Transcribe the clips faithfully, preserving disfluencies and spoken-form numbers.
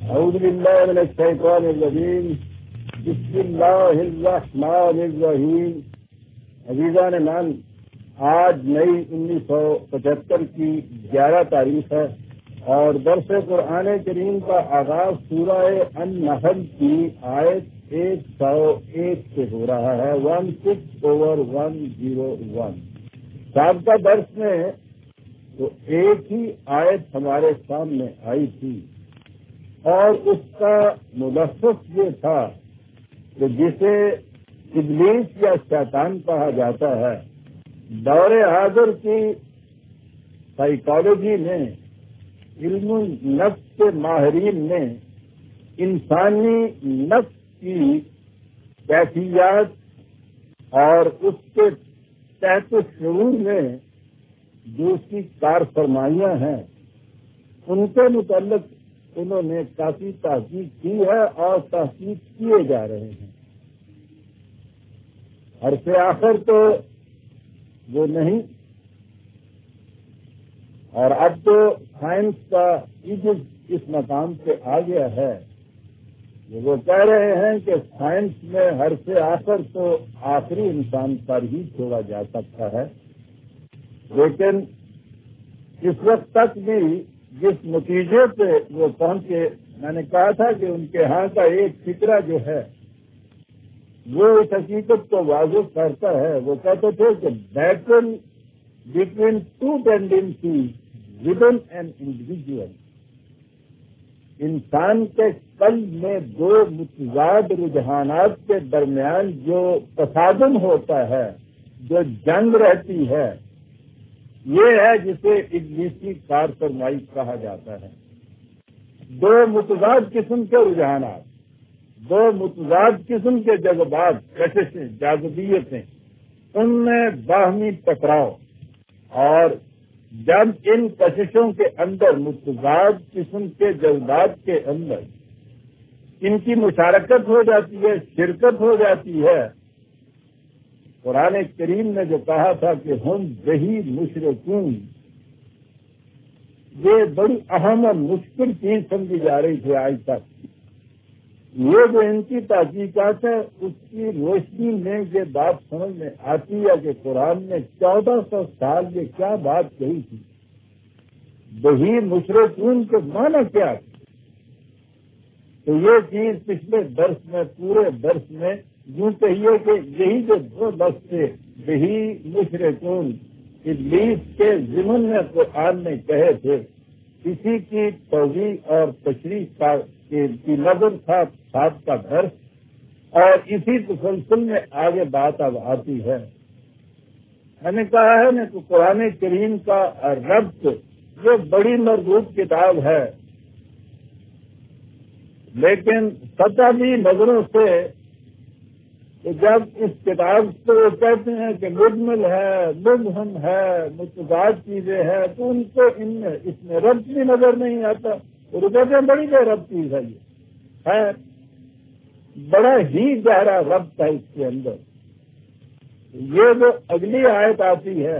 اعوذ باللہ من الشیطان الرجیم بسم اللہ الرحمن الرحیم. عزیزان من، آج نئی انیس سو پچہتر کی گیارہ تاریخ ہے اور درس قرآن کریم کا آغاز سورہ النحل کی آیت ایک سو ایک سے ہو رہا ہے. One six over one zero one. سابقہ درس میں تو ایک ہی آیت ہمارے سامنے آئی تھی اور اس کا ملخص یہ تھا کہ جسے ابلیس یا شیطان کہا جاتا ہے، دور حاضر کی سائیکالوجی میں، علم نفس کے ماہرین نے انسانی نفس کی کیفیات اور اس کے تحت شعور میں جو اس کی کار فرمائیاں ہیں ان کے متعلق انہوں نے کافی تحقیق کی ہے اور تحقیق کیے جا رہے ہیں. عرص آخر تو وہ نہیں، اور اب تو سائنس کا ایجز اس مقام پہ آ گیا ہے کہ وہ کہہ رہے ہیں کہ سائنس میں ہر سے آخر تو آخری انسان پر ہی چھوڑا جا سکتا ہے. لیکن اس وقت تک بھی جس نتیجے پہ وہ پہنچے، میں نے کہا تھا کہ ان کے ہاں کا ایک فکرہ جو ہے وہ اس حقیقت کو واضح کرتا ہے. وہ کہتے تھے کہ battle between two tendencies within an individual. انسان کے قلب میں دو متضاد رجحانات کے درمیان جو تصادم ہوتا ہے، جو جنگ رہتی ہے، یہ ہے جسے ابلیسی کار فرمائی کہا جاتا ہے. دو متضاد قسم کے رجحانات، دو متضاد قسم کے جذبات، کششیں، جاذبیتیں، ان میں باہمی ٹکراؤ، اور جب ان کششوں کے اندر، متضاد قسم کے جذبات کے اندر ان کی مشارکت ہو جاتی ہے، شرکت ہو جاتی ہے، قرآن کریم نے جو کہا تھا کہ ہم بہی مشرکون، یہ بڑی اہم اور مشکل چیز سمجھی جا رہی تھی آج تک. یہ جو ان کی تحقیقات ہے اس کی روشنی میں یہ بات سمجھ میں آتی ہے کہ قرآن نے چودہ سو سال یہ کیا بات کہی تھی. بہی مشرکون کے معنی کیا تھی؟ تو یہ چیز پچھلے درس میں، پورے درس میں یوں کہیے کہ یہی جو دو لفظ تھے، بہی مشرکون، ابلیس کے ضمن میں قرآن نے کہے تھے. اسی کی توضیح اور تشریح کا کی نظر تھا ساتھ کا درس، اور اسی تسلسل میں آگے بات اب آتی ہے. میں نے کہا ہے نا کہ قرآن کریم کا ربط یہ بڑی مربوط کتاب ہے، لیکن سطحی نظروں سے تو جب اس کتاب کو کہتے ہیں کہ مجمل ہے، مبہم ہے، متضاد چیزیں ہیں، تو ان کو ان میں اس میں ربط بھی نظر نہیں آتا. وہ کہتے ہیں بڑی بے ربط چیز ہے، یہ ہے بڑا ہی گہرا ربط ہے اس کے اندر. یہ جو اگلی آیت آتی ہے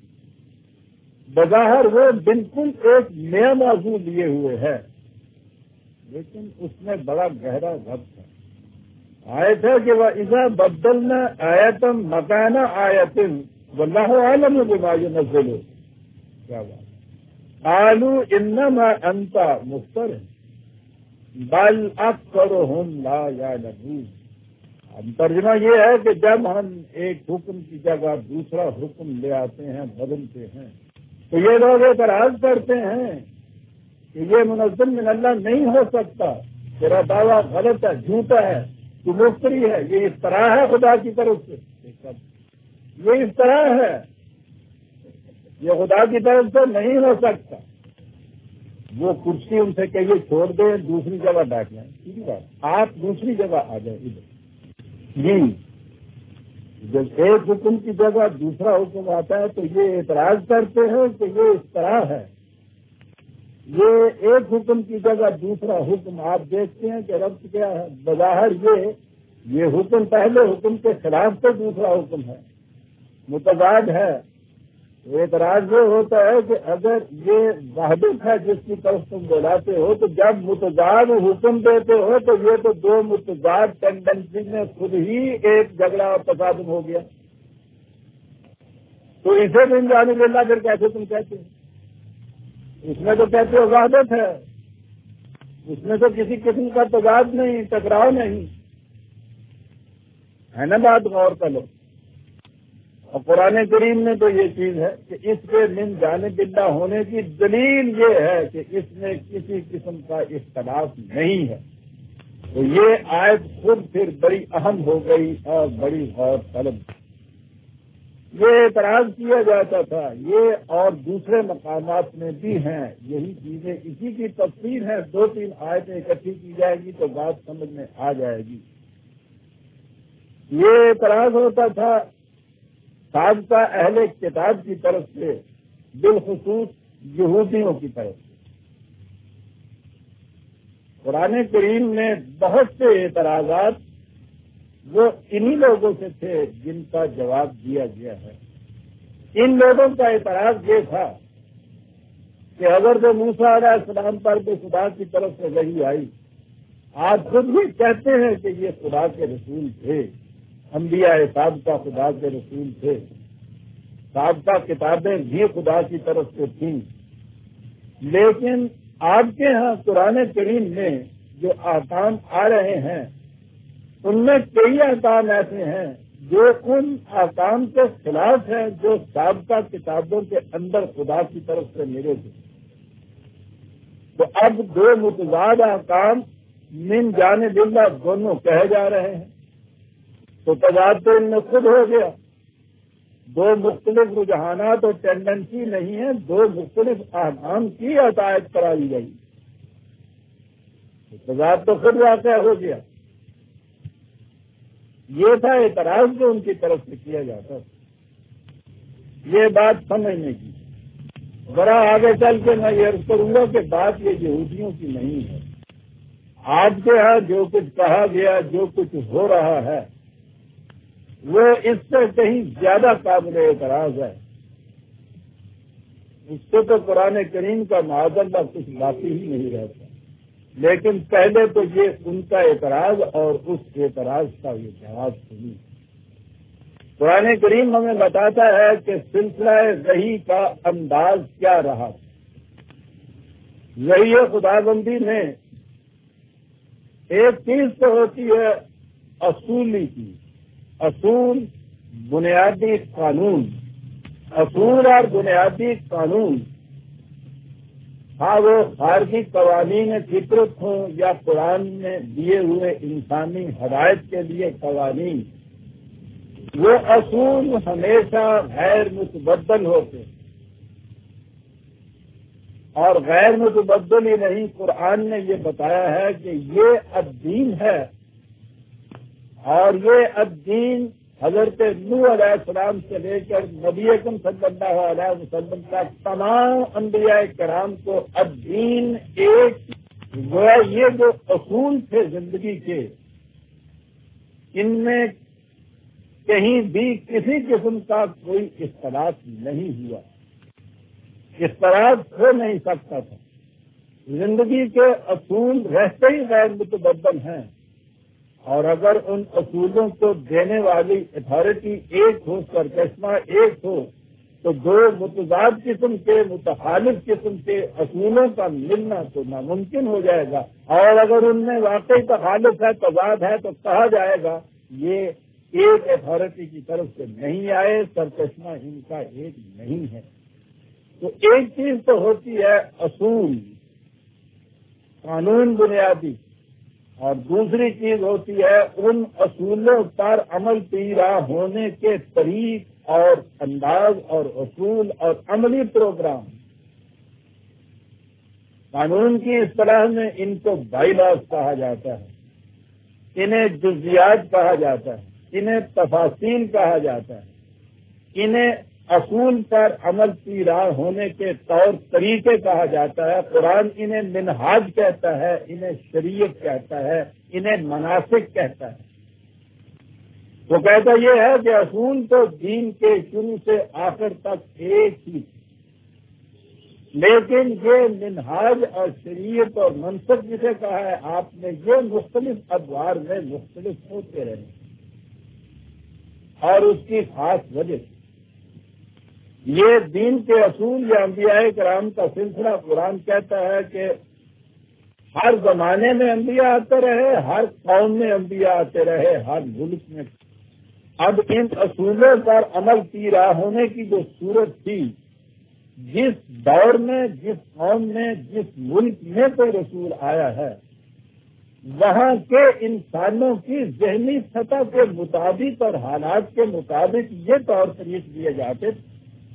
بظاہر وہ بالکل ایک نیا موضوع لیے ہوئے ہے، لیکن اس میں بڑا گہرا ربط ہے. آیت ہے کہ وَإِذَا بَدَّلْنَا آیَةً مَكَانَ آیَةٍ وَاللَّهُ أَعْلَمُ بِمَا يُنَزِّلُ. کیا بات؟ قَالُوا إِنَّمَا أَنْتَ مُفْتَرٍ بَلْ أَكْثَرُهُمْ لَا يَعْلَمُونَ. اب ترجمہ یہ ہے کہ جب ہم ایک حکم کی جگہ دوسرا حکم لے آتے ہیں، بدلتے ہیں، تو یہ لوگ اعتراض کرتے ہیں کہ یہ منزل من اللہ نہیں ہو سکتا، تیرا دعویٰ غلط ہے، جھوٹا ہے، تو مفتری ہے، یہ اس طرح ہے خدا کی طرف سے، یہ اس طرح ہے، یہ خدا کی طرف سے نہیں ہو سکتا. وہ کرسی ان سے کہیے چھوڑ دیں، دوسری جگہ بیٹھ جائیں. ٹھیک ہے، آپ دوسری جگہ آ جائیں ادھر. جی، جب ایک حکم کی جگہ دوسرا حکم آتا ہے تو یہ اعتراض کرتے ہیں کہ یہ اس طرح ہے. یہ ایک حکم کی جگہ دوسرا حکم آپ دیکھتے ہیں کہ ربط کیا ہے. بظاہر یہ یہ حکم پہلے حکم کے خلاف تو دوسرا حکم ہے، متضاد ہے، اعتراض یہ ہوتا ہے کہ اگر یہ وحدت ہے جس کی طرف تم بلاتے ہو تو جب متضاد حکم دیتے ہو تو یہ تو دو متضاد ٹینڈنسی میں خود ہی ایک جھگڑا اور تصادم ہو گیا، تو اسے من جانب اللہ پھر کیسے تم کہتے ہو؟ اس میں تو کہتے ہو وحدت ہے، اس میں تو کسی قسم کا تضاد نہیں، ٹکراؤ نہیں ہے نا، بات غور کرو۔ اور قرآن کریم میں تو یہ چیز ہے کہ اس کے من جانب اللہ ہونے کی دلیل یہ ہے کہ اس میں کسی قسم کا اختلاف نہیں ہے، تو یہ آیت خود پھر بڑی اہم ہو گئی اور بڑی غور طلب۔ یہ اعتراض کیا جاتا تھا، یہ اور دوسرے مقامات میں بھی ہیں یہی چیزیں، اسی کی تفصیل ہے، دو تین آیتیں اکٹھی کی جائے گی تو بات سمجھ میں آ جائے گی۔ یہ اعتراض ہوتا تھا سابقہ اہل کتاب کی طرف سے، بالخصوص یہودیوں کی طرف سے۔ قرآن کریم میں بہت سے اعتراضات وہ انہی لوگوں سے تھے جن کا جواب دیا گیا ہے۔ ان لوگوں کا اعتراض یہ تھا کہ حضرت موسیٰ علیہ السلام پر بھی خدا کی طرف سے وحی آئی، آپ خود بھی کہتے ہیں کہ یہ خدا کے رسول تھے، انبیاء سابقہ خدا کے رسول تھے، سابقہ کتابیں بھی خدا کی طرف سے تھیں، لیکن آپ کے ہاں قرآن کریم میں جو احکام آ رہے ہیں ان میں کئی احکام ایسے ہیں جو ان احکام کے خلاف ہیں جو سابقہ کتابوں کے اندر خدا کی طرف سے ملے تھے۔ تو اب دو متضاد احکام من جانب اللہ دونوں کہے جا رہے ہیں، تو تضاد تو ان میں خود ہو گیا۔ دو مختلف رجحانات اور ٹینڈنسی نہیں ہیں، دو مختلف احکام کی عطایت کرائی گئی، تو تضاد تو خود واقع ہو گیا۔ یہ تھا اعتراض جو ان کی طرف سے کیا جاتا تھا۔ یہ بات سمجھنے کی، ذرا آگے چل کے میں یہ عرض کروں گا کہ بات یہ یہودیوں کی نہیں ہے۔ آپ کے ہاں جو کچھ کہا گیا، جو کچھ ہو رہا ہے، وہ اس سے کہیں زیادہ قابل اعتراض ہے۔ اس سے تو قرآن کریم کا معاذ اللہ کچھ باقی ہی نہیں رہتا، لیکن پہلے تو یہ ان کا اعتراض اور اس اعتراض کا یہ جواب سنی۔ قرآن کریم ہمیں بتاتا ہے کہ سلسلہ وحی کا انداز کیا رہا۔ وحی خدا بندی میں ایک چیز تو ہوتی ہے اصولی چیز، اصول بنیادی قانون، اصول اور بنیادی قانون، ہاں وہ خارجی قوانین فطرت ہوں یا قرآن میں دیے ہوئے انسانی ہدایت کے لیے قوانین، وہ اصول ہمیشہ غیر متبدل ہوتے، اور غیر متبدل ہی نہیں، قرآن نے یہ بتایا ہے کہ یہ الدین ہے، اور یہ الدین حضرت نوح علیہ السلام سے لے کر نبی اکرم صلی اللہ علیہ وسلم تک تمام انبیاء کرام کو الدین ایک گویا یہ جو اصول تھے زندگی کے، ان میں کہیں بھی کسی قسم کا کوئی اختلاف نہیں ہوا، اختلاف ہو نہیں سکتا تھا۔ زندگی کے اصول رہتے ہی غیر متبدل ہیں، اور اگر ان اصولوں کو دینے والی اتھارٹی ایک ہو، سرچشمہ ایک ہو، تو دو متضاد قسم کے متخالف قسم کے اصولوں کا ملنا تو ناممکن ہو جائے گا، اور اگر ان میں واقعی تخالف ہے، تضاد ہے، تو کہا جائے گا یہ ایک اتھارٹی کی طرف سے نہیں آئے، سرچشمہ ان کا ایک نہیں ہے۔ تو ایک چیز تو ہوتی ہے اصول، قانون بنیادی، اور دوسری چیز ہوتی ہے ان اصولوں پر عمل پیرا ہونے کے طریق اور انداز اور اصول اور عملی پروگرام۔ قانون کی اصطلاح میں ان کو بائی لاز کہا جاتا ہے، انہیں جزیات کہا جاتا ہے، انہیں تفاصیل کہا جاتا ہے، انہیں اصول پر عمل پیرا ہونے کے طور طریقے کہا جاتا ہے۔ قرآن انہیں منہاج کہتا ہے، انہیں شریعت کہتا ہے، انہیں مناسک کہتا ہے۔ وہ کہتا یہ ہے کہ اصول تو دین کے شروع سے آخر تک ایک ہی، لیکن یہ منہاج اور شریعت اور منصب جسے کہا ہے آپ نے، یہ مختلف ادوار میں مختلف ہوتے رہے اور اس کی خاص وجہ سے یہ دین کے اصول یا انبیاء کرام کا سلسلہ قرآن کہتا ہے کہ ہر زمانے میں انبیاء آتے رہے، ہر قوم میں انبیاء آتے رہے، ہر ملک میں۔ اب ان اصولوں پر عمل پیرا ہونے کی جو صورت تھی، جس دور میں، جس قوم میں، جس ملک میں کوئی رسول آیا ہے، وہاں کے انسانوں کی ذہنی سطح کے مطابق اور حالات کے مطابق یہ طور طریق دیے جاتے تھے۔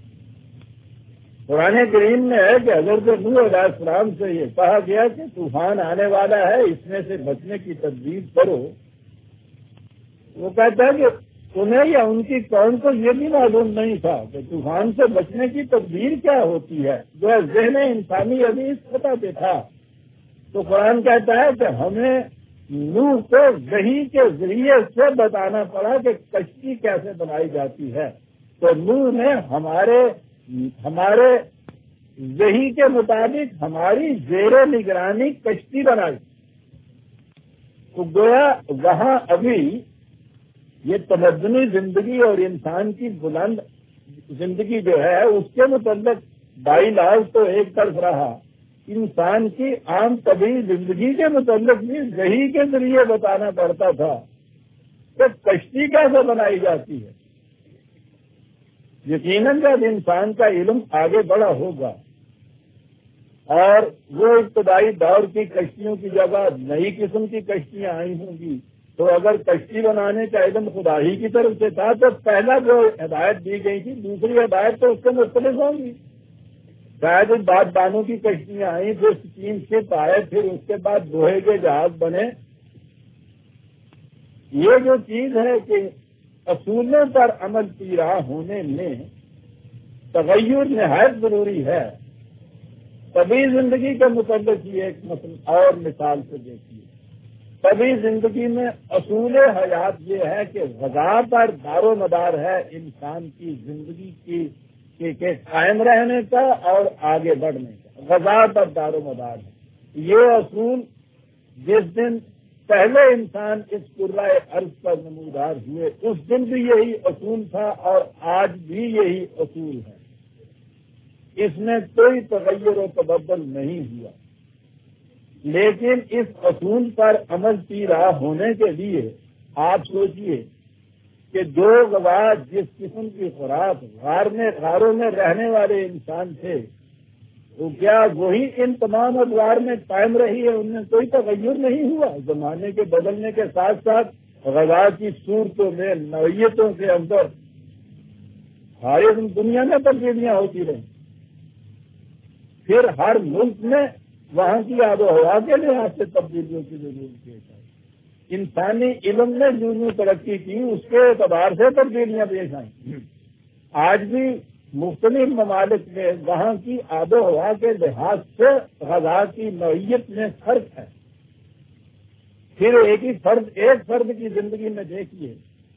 قرآن کریم میں ہے کہ حضرت نوح علیہ السلام سے یہ کہا گیا کہ طوفان آنے والا ہے، اس میں سے بچنے کی تدبیر کرو۔ وہ کہتا ہے کہ انہیں یا ان کی قوم کو یہ بھی معلوم نہیں تھا کہ طوفان سے بچنے کی تدبیر کیا ہوتی ہے، جو ذہن انسانی ابھی اس سطح پہ تھا۔ تو قرآن کہتا ہے کہ ہمیں نوح کو وحی کے ذریعے سے بتانا پڑا کہ کشتی کیسے بنائی جاتی ہے۔ تو نوح نے ہمارے ہمارے وحی کے مطابق ہماری زیر نگرانی کشتی بنائی۔ تو گویا وہاں ابھی یہ تمدنی زندگی اور انسان کی بلند زندگی جو ہے اس کے متعلق بائی لاز تو ایک طرف رہا، انسان کی عام طبعی زندگی کے متعلق بھی وحی کے ذریعے بتانا پڑتا تھا کہ کشتی کیسے بنائی جاتی ہے۔ یقیناً جب انسان کا علم آگے بڑھا ہوگا اور وہ ابتدائی دور کی کشتیوں کی جگہ نئی قسم کی کشتیاں آئی ہوں گی، تو اگر کشتی بنانے کا علم خدا ہی کی طرف سے تھا تو پہلا جو ہدایت دی گئی تھی، دوسری ہدایت تو اس سے مختلف ہوں گی۔ شاید باد بانوں کی کشتیاں آئیں، پھر اسٹیم شپ آئے، پھر اس کے بعد لوہے کے جہاز بنے۔ یہ جو چیز ہے کہ اصولوں پر عمل پیرا ہونے میں تغیر نہایت ضروری ہے۔ طبی زندگی کے متعلق ہی ایک اور مثال سے دیکھیے، طبی زندگی میں اصول حیات یہ ہے کہ غذا پر دار و مدار ہے انسان کی زندگی کی کے قائم رہنے کا اور آگے بڑھنے کا، غذا پر دار و مدار ہے۔ یہ اصول جس دن پہلے انسان اس کرۂ ارض پر نمودار ہوئے اس دن بھی یہی اصول تھا اور آج بھی یہی اصول ہے، اس میں کوئی تغیر و تبدل نہیں ہوا۔ لیکن اس اصول پر عمل پیرا ہونے کے لیے آپ سوچئے کہ جو غذا جس قسم کی خوراک غار میں غاروں میں رہنے والے انسان تھے، تو کیا وہی ان تمام ادوار میں قائم رہی ہے؟ ان میں کوئی تغیر نہیں ہوا؟ زمانے کے بدلنے کے ساتھ ساتھ غذا کی صورتوں میں، نوعیتوں کے اندر ساری دنیا میں تبدیلیاں ہوتی رہیں۔ پھر ہر ملک میں وہاں کی آب و ہوا کے لحاظ سے تبدیلیوں کی ضرورت پیش آئی۔ انسانی علم نے جو جو ترقی کی اس کے اعتبار سے تبدیلیاں پیش آئیں۔ آج بھی مختلف ممالک میں وہاں کی آب و ہوا کے لحاظ سے غذا کی نوعیت میں فرق ہے۔ پھر ایک ہی فرد ایک فرد کی زندگی میں دیکھیے،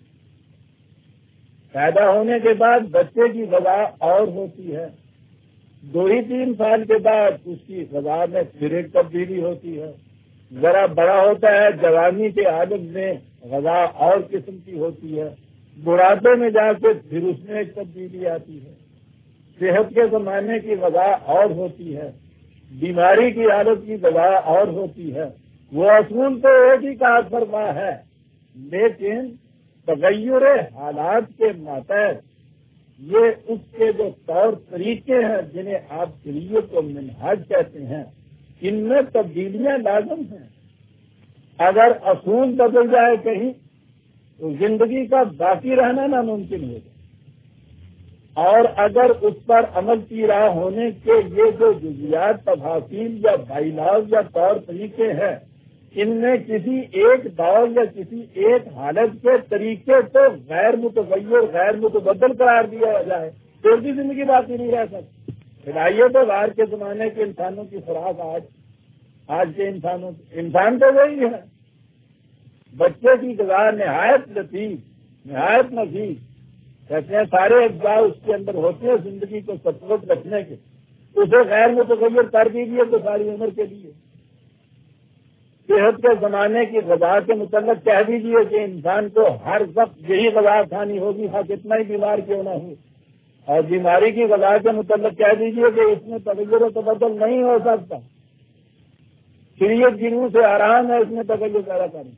پیدا ہونے کے بعد بچے کی غذا اور ہوتی ہے، دو ہی تین سال کے بعد اس کی غذا میں پھر ایک تبدیلی ہوتی ہے، ذرا بڑا ہوتا ہے جوانی کے عالم میں غذا اور قسم کی ہوتی ہے، بڑھاپے میں جا کے پھر اس میں ایک تبدیلی آتی ہے، صحت کے زمانے کی غذا اور ہوتی ہے، بیماری کی حالت کی غذا اور ہوتی ہے۔ وہ اصول تو ایک ہی کا فرما ہے، لیکن تغیر حالات کے ماتحت یہ اس کے جو طور طریقے ہیں جنہیں آپ شریعت و منہاج کہتے ہیں، ان میں تبدیلیاں لازم ہیں۔ اگر اصول بدل جائے کہیں تو زندگی کا باقی رہنا ناممکن ہوگا، اور اگر اس پر عمل پیرا ہونے کے یہ جو جزیات تفاصیل یا بائیلاز یا طور طریقے ہیں، ان میں کسی ایک دور یا کسی ایک حالت کے طریقے کو غیر متغیر غیر متبدل قرار دیا جائے تو بھی زندگی باقی نہیں رہ سکتی۔ پھر تو باہر کے زمانے کے انسانوں کی خوراک آج آج کے انسانوں انسان تو وہی ہے، بچے کی غذا نہایت لطیف نہایت مزید کہتے ہیں سارے اجزاء اس کے اندر ہوتے ہیں زندگی کو سپورٹ رکھنے کے، اسے غیر متغیر کر دیجیے تو ساری عمر کے لیے۔ صحت کے زمانے کی غذا کے متعلق کہہ دیجیے کہ انسان کو ہر وقت یہی غذا کھانی ہوگی، ہاں کتنا ہی بیمار کیوں نہ ہو، اور بیماری کی غذا کے متعلق کہہ دیجیے کہ اس میں تغیر و تبدل نہیں ہو سکتا، شریعت کی روح سے آرام ہے اس میں تغیر پیدا کرنا۔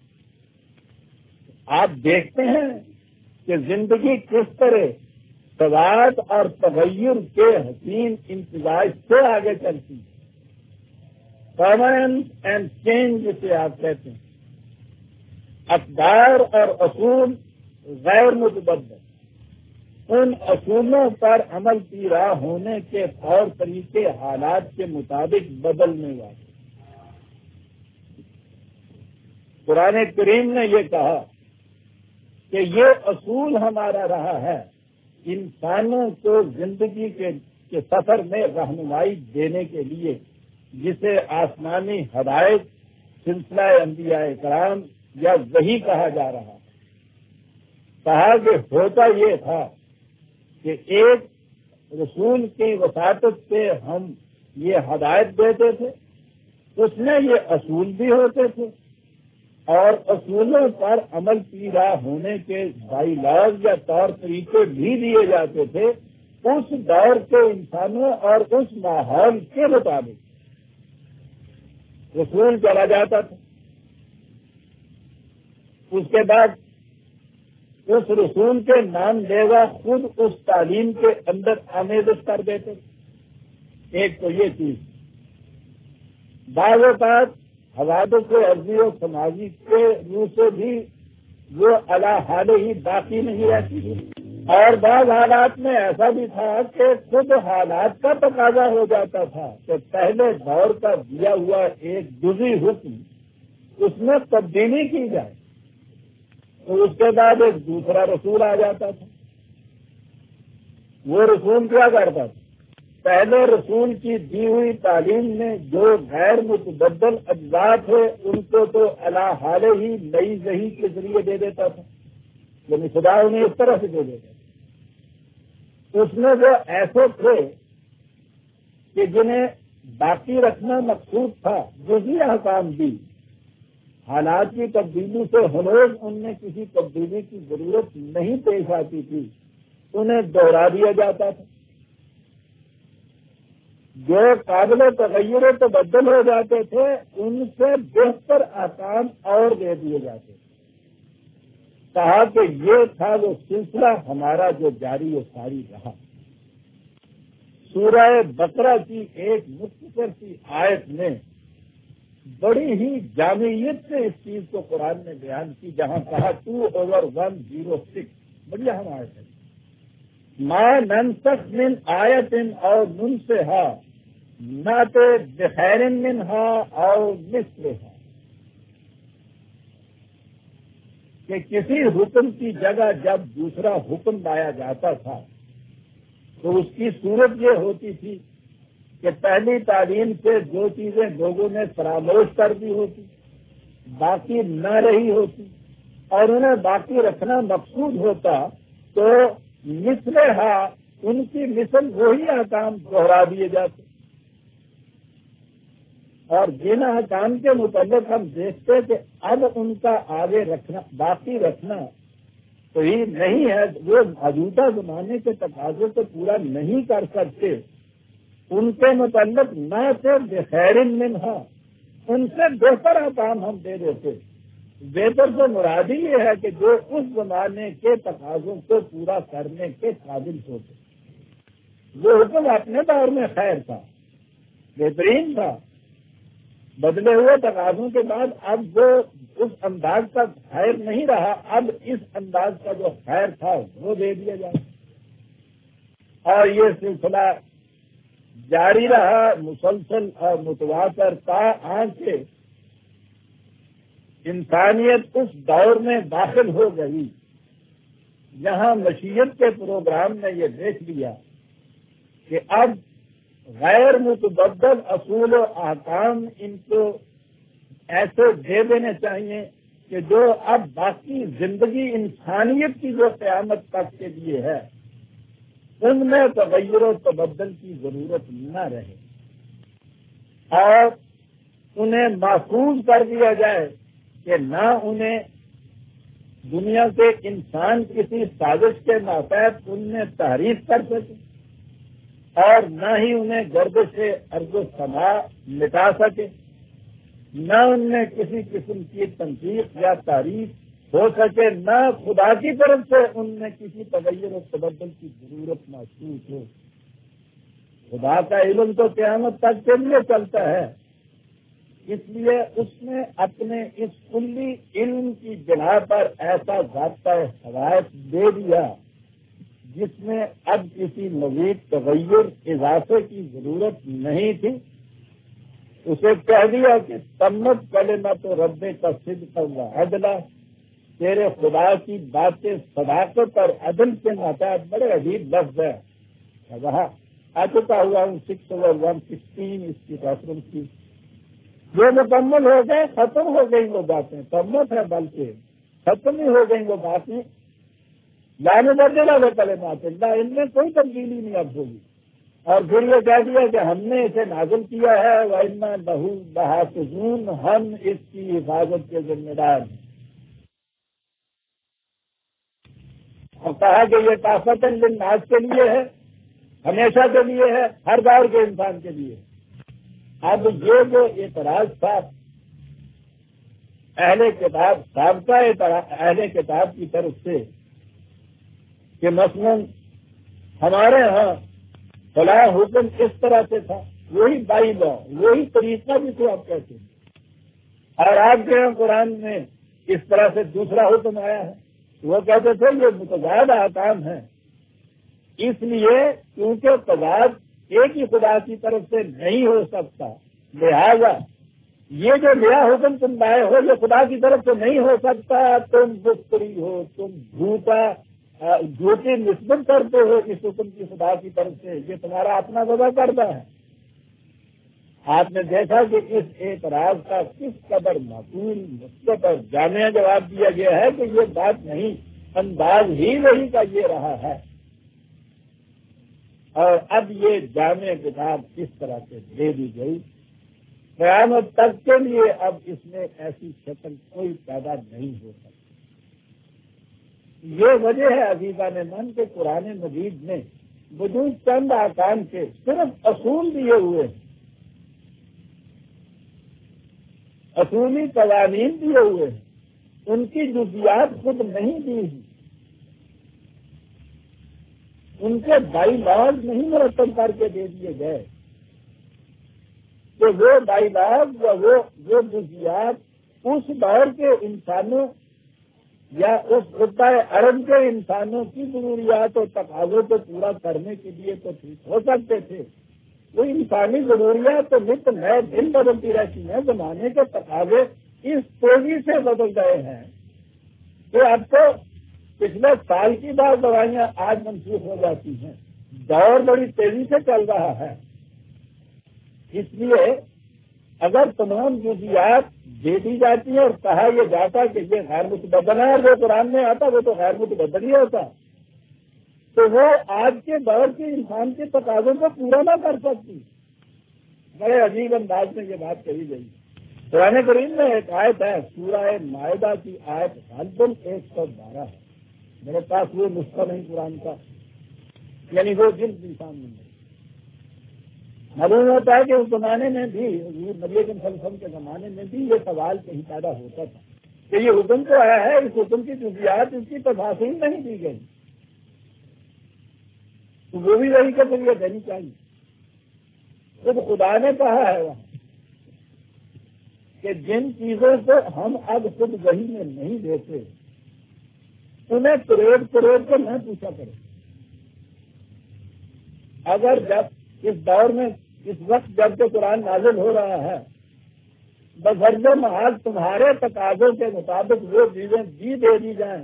آپ دیکھتے ہیں کہ زندگی کس طرح تضاد اور تغیر کے حسین امتزاج سے آگے چلتی ہے۔ پرماننس اینڈ چینج جسے آپ کہتے ہیں، اقدار اور اصول غیر متبدل، ان اصولوں پر عمل پیرا ہونے کے طور طریقے حالات کے مطابق بدلنے والے۔ قرآن کریم نے یہ کہا کہ یہ اصول ہمارا رہا ہے انسانوں کو زندگی کے سفر میں رہنمائی دینے کے لیے، جسے آسمانی ہدایت، سلسلہ انبیاء کرام یا وحی کہا جا رہا ہے۔ کہا کہ ہوتا یہ تھا کہ ایک رسول کی وساطت سے ہم یہ ہدایت دیتے تھے، اس میں یہ اصول بھی ہوتے تھے اور اصولوں پر عمل پیرا ہونے کے ڈائیلاگ یا طور طریقے بھی دیے جاتے تھے اس دور کے انسانوں اور اس ماحول کے مطابق۔ رسول چلا جاتا تھا، اس کے بعد اس رسول کے نام لیوا خود اس تعلیم کے اندر آمیزش کر دیتے تھے۔ ایک تو یہ چیز، بعض اوقات حوادث عرضی و سماجی کے روح سے بھی وہ اعلی حال ہی باقی نہیں رہتی تھی، اور بعض حالات میں ایسا بھی تھا کہ خود حالات کا تقاضا ہو جاتا تھا کہ پہلے دور کا دیا ہوا ایک جزوی حکم اس میں تبدیلی کی جائے، تو اس کے بعد ایک دوسرا رسول آ جاتا تھا۔ وہ رسول کیا کرتا تھا؟ پہلے رسول کی دی ہوئی تعلیم میں جو غیر متبدل اجزاء تھے ان کو تو اعلی حال ہی نئی وحی کے ذریعے دے دیتا تھا، یعنی خدا انہیں اس طرح سے دے دیتا تھا۔ اس میں وہ ایسے تھے کہ جنہیں باقی رکھنا مقصود تھا، جزوی احکام بھی حالات کی تبدیلی سے ہنوز ان میں کسی تبدیلی کی ضرورت نہیں پیش آتی تھی، انہیں دوہرا دیا جاتا تھا۔ جو قابل تغیر و تبدل ہو جاتے تھے ان سے بہتر احکام اور دے دیے جاتے تھے۔ کہا کہ یہ تھا وہ سلسلہ ہمارا جو جاری و ساری رہا۔ سورہ بقرہ کی ایک مختصر سی آیت میں بڑی ہی جامعیت سے اس چیز کو قرآن نے بیان کی، جہاں کہا two over one zero six بڑی اہم آیت ہے، ماں ننسخ من آیت اور ننسہا ناتے بخیر منہا اور مثلہا، کہ کسی حکم کی جگہ جب دوسرا حکم لایا جاتا تھا تو اس کی صورت یہ ہوتی تھی کہ پہلی تعلیم سے جو چیزیں لوگوں نے فراموش کر دی ہوتی، باقی نہ رہی ہوتی اور انہیں باقی رکھنا مقصود ہوتا تو مثلہا ان کی مثل وہی احکام دوہرا دیے جاتے، اور جن احکام کے متعلق ہم دیکھتے کہ اب ان کا آگے رکھنا باقی رکھنا تو ہی نہیں ہے، وہ موجودہ زمانے کے تقاضے کو پورا نہیں کر سکتے، ان کے متعلق نہ صرف بخیر منہا ان سے بہتر احکام ہم دے دیتے۔ بہتر سے مراد یہ ہے کہ جو اس زمانے کے تقاضوں کو پورا کرنے کے قابل ہوتے، وہ حکم اپنے دور میں خیر تھا، بہترین تھا، بدلے ہوئے تقاضوں کے بعد اب وہ اس انداز کا خیر نہیں رہا، اب اس انداز کا جو خیر تھا وہ دے دیا جائے، اور یہ سلسلہ جاری رہا مسلسل اور متواتر تا آنکھ سے انسانیت اس دور میں داخل ہو گئی جہاں مشیت کے پروگرام نے یہ دیکھ لیا کہ اب غیر متبدل اصول و احکام ان کو ایسے دے دینے چاہیے کہ جو اب باقی زندگی انسانیت کی جو قیامت تک کے لیے ہے ان میں تغیر و تبدل کی ضرورت نہ رہے اور انہیں محفوظ کر دیا جائے کہ نہ انہیں دنیا کے انسان کسی سازش کے ماتحت ان میں تحریف کر سکے اور نہ ہی انہیں گردش ارض و سما مٹا سکے، نہ ان میں کسی قسم کی تنقید یا تعریف ہو سکے، نہ خدا کی طرف سے ان میں کسی تغیر و تبدل کی ضرورت محسوس ہو۔ خدا کا علم تو قیامت تک کے لیے چلتا ہے، اس لیے اس نے اپنے اس کلی علم کی بنا پر ایسا ضابطہ ہدایت دے دیا جس میں اب کسی مزید تغیر اضافے کی ضرورت نہیں تھی۔ اسے کہہ دیا کہ تمت کلمت رب کا صدق و عدل، تیرے خدا کی باتیں صداقت اور عدل کے ماتحت، بڑے عجیب لفظ ہے، وہاں آ چکا ہوا ہوں سکس اوور ون سکسٹین اس کی ریفرنس کی، جو مکمل ہو گئے، ختم ہو گئی وہ باتیں، تمت ہے بلکہ ختم ہی ہو گئی وہ باتیں، لانے بدلا وہ کلمات اللہ، ان میں کوئی تبدیلی نہیں اب ہوگی۔ اور پھر یہ کہہ دیا کہ ہم نے اسے نازل کیا ہے وَإِنَّا لَهُ لَحَافِظُونَ، ہم اس کی حفاظت کے ذمہ دار ہیں۔ اور کہا کہ یہ طاقت للناس کے لیے ہے، ہمیشہ کے لیے ہے، ہر دور کے انسان کے لیے۔ اب یہ جو اعتراض تھا اہل کتاب، سابقہ اہل کتاب کی طرف سے کہ مثلاً ہمارے ہاں فلاں حکم اس طرح سے تھا، وہی بائی لا، وہی طریقہ جسے آپ کہتے ہیں، اور آپ کے یہاں قرآن میں اس طرح سے دوسرا حکم آیا ہے، وہ کہتے تھے یہ متضاد احکام ہے، اس لیے کیونکہ تضاد ایک ہی خدا کی طرف سے نہیں ہو سکتا، لہذا یہ جو نیا حکم تم لائے ہو یہ خدا کی طرف سے نہیں ہو سکتا، تم مفتری ہو، تم جھوٹا جھوٹی نسبت کرتے ہو اس حکم کی خدا کی طرف سے، یہ تمہارا اپنا وضع کردہ ہے۔ آپ نے دیکھا کہ اس اعتراض کا کس قدر معقول، مثبت اور جامع جواب دیا گیا ہے کہ یہ بات نہیں، انداز ہی وہی کا یہ رہا ہے۔ اور اب یہ جامع کتاب کس طرح سے دے دی گئی، قیامت تک کے لیے اب اس میں ایسی شکل کوئی پیدا نہیں ہو سکتی۔ یہ وجہ ہے عزیزان من کہ قرآن مجید میں وجود چند احکام کے صرف اصول دیے ہوئے ہیں، اصولی قوانین دیے ہوئے ہیں، ان کی جزیات خود نہیں دی ہیں، ان کے بائی لاز نہیں مرتب کر کے دے دیے گئے کہ وہ بائی لاز یا وہ وہ جزیات اس دور کے انسانوں یا اس خطۂ عرب کے انسانوں کی ضروریات اور تقاضوں کو پورا کرنے کے لیے تو ٹھیک ہو سکتے تھے، وہ انسانی ضروریات تو نت نئے دن بدلتی رہتی ہیں، زمانے کے تقاضے اس تیزی سے بدل گئے ہیں کہ اب تو پچھلے سال کی بعض دوائیاں آج منسوخ ہو جاتی ہیں، دور بڑی تیزی سے چل رہا ہے۔ اس لیے اگر تمام جزیات دے دی جاتی ہیں اور کہا یہ جاتا کہ یہ غیر متبدل ہے، اور جو قرآن میں آتا وہ تو غیر متبدل ہی ہوتا، تو وہ آج کے دور کے انسان کے تقاضوں کو پورا نہ کر سکتی۔ بڑے عجیب انداز میں یہ بات کہی گئی۔ قرآن کریم میں ایک آیت ہے، سورہ مائدہ کی آیت غالباً ایک سو بارہ ہے، میرے پاس وہ نسخہ نہیں قرآن کا، یعنی وہ جلد انسان نہیں۔ معلوم ہوتا ہے کہ اس زمانے میں بھی، حضور نبی اکرم صلی اللہ علیہ وسلم کے زمانے میں بھی یہ سوال کہیں پیدا ہوتا تھا کہ یہ حکم تو آیا ہے، اس حکم کی جزیات، اس کی تفاصیل نہیں دی گئی، تو وہ بھی وہی کا ذریعہ دینی چاہیے۔ خود خدا نے کہا ہے وہاں کہ جن چیزوں کو ہم اب خود وحی میں نہیں دیتے انہیں کروڑ کروڑ کو نہ پوچھا کرے۔ اگر جب اس دور میں اس وقت جب کہ قرآن نازل ہو رہا ہے بظرد محال تمہارے تقاضوں کے مطابق وہ چیزیں بھی دے دی جائیں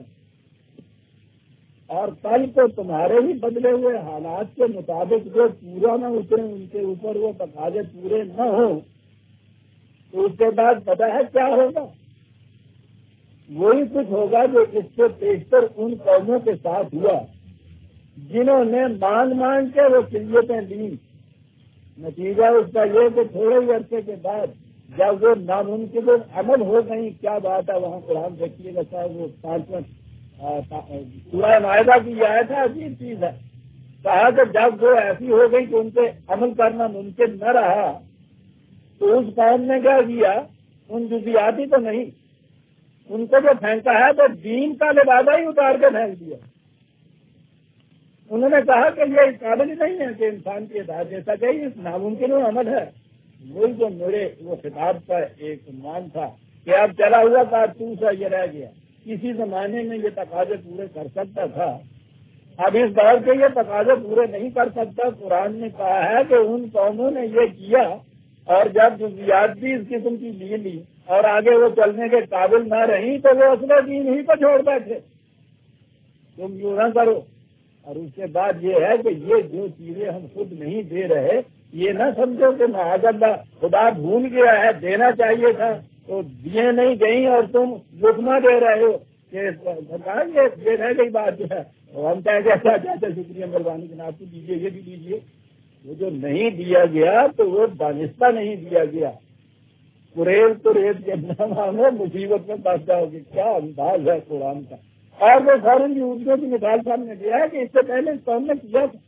اور کل کو تمہارے ہی بدلے ہوئے حالات کے مطابق جو پورا نہ اترے، ان کے اوپر وہ تقاضے پورے نہ ہوں، تو اس کے بعد پتہ ہے کیا ہوگا؟ وہی کچھ ہوگا جو اس سے بیشتر ان قوموں کے ساتھ ہوا جنہوں نے مان مان کے وہ شریعتیں لی. نتیجہ اس کا یہ کہ تھوڑے ہی عرصے کے بعد جب وہ ناممکن عمل ہو گئی، کیا بات ہے وہاں قرآن دیکھیے گا صاحب، وہ پانچواں سورہ مائدہ کی یہ آیت ہے، عجیب چیز ہے. کہا کہ جب وہ ایسی ہو گئی کہ ان پہ عمل کرنا ممکن نہ رہا تو اس قوم نے کیا کیا، ان جزیاتی تو نہیں، ان کو جو پھینکا ہے تو دین کا لبادہ ہی اتار کے پھینک دیا. انہوں نے کہا کہ یہ اس قابل ہی نہیں ہے کہ انسان کی اطاعت، جیسا کہ اس ناممکن عمل ہے. وہی جو میرے وہ خطاب کا ایک عنوان تھا کہ اب چلا ہوا کارتوس ہے یہ رہ گیا. کسی زمانے میں یہ تقاضے پورے کر سکتا تھا، اب اس دور کے یہ تقاضے پورے نہیں کر سکتا. قرآن نے کہا ہے کہ ان قوموں نے یہ کیا اور جب جزیات بھی اس قسم کی لی لی اور آگے وہ چلنے کے قابل نہ رہی تو وہ اصل دین ہی کو چھوڑ بیٹھے. تم یوں نہ کرو. اور اس کے بعد یہ ہے کہ یہ جو چیزیں ہم خود نہیں دے رہے، یہ نہ سمجھو کہ معاذ اللہ خدا بھول گیا ہے، دینا چاہیے تھا تو دیے نہیں گئی اور تم لقمہ دے رہے ہو کہ سرکار یہ رہ گئی بات جو ہے. ہم کہیں گے اچھا اچھا شکریہ مہربانی جناب کو دیجیے، یہ بھی دیجیے. وہ جو نہیں دیا گیا تو وہ دانستہ نہیں دیا گیا. قریب تو ریت کے نام ہے، مصیبت میں پھنس جاؤ گے. کیا انداز ہے قرآن کا. اور وہ فوراً یہودیوں کی مثال سامنے دیا ہے کہ اس سے پہلے اس قوم نے کیا تھا.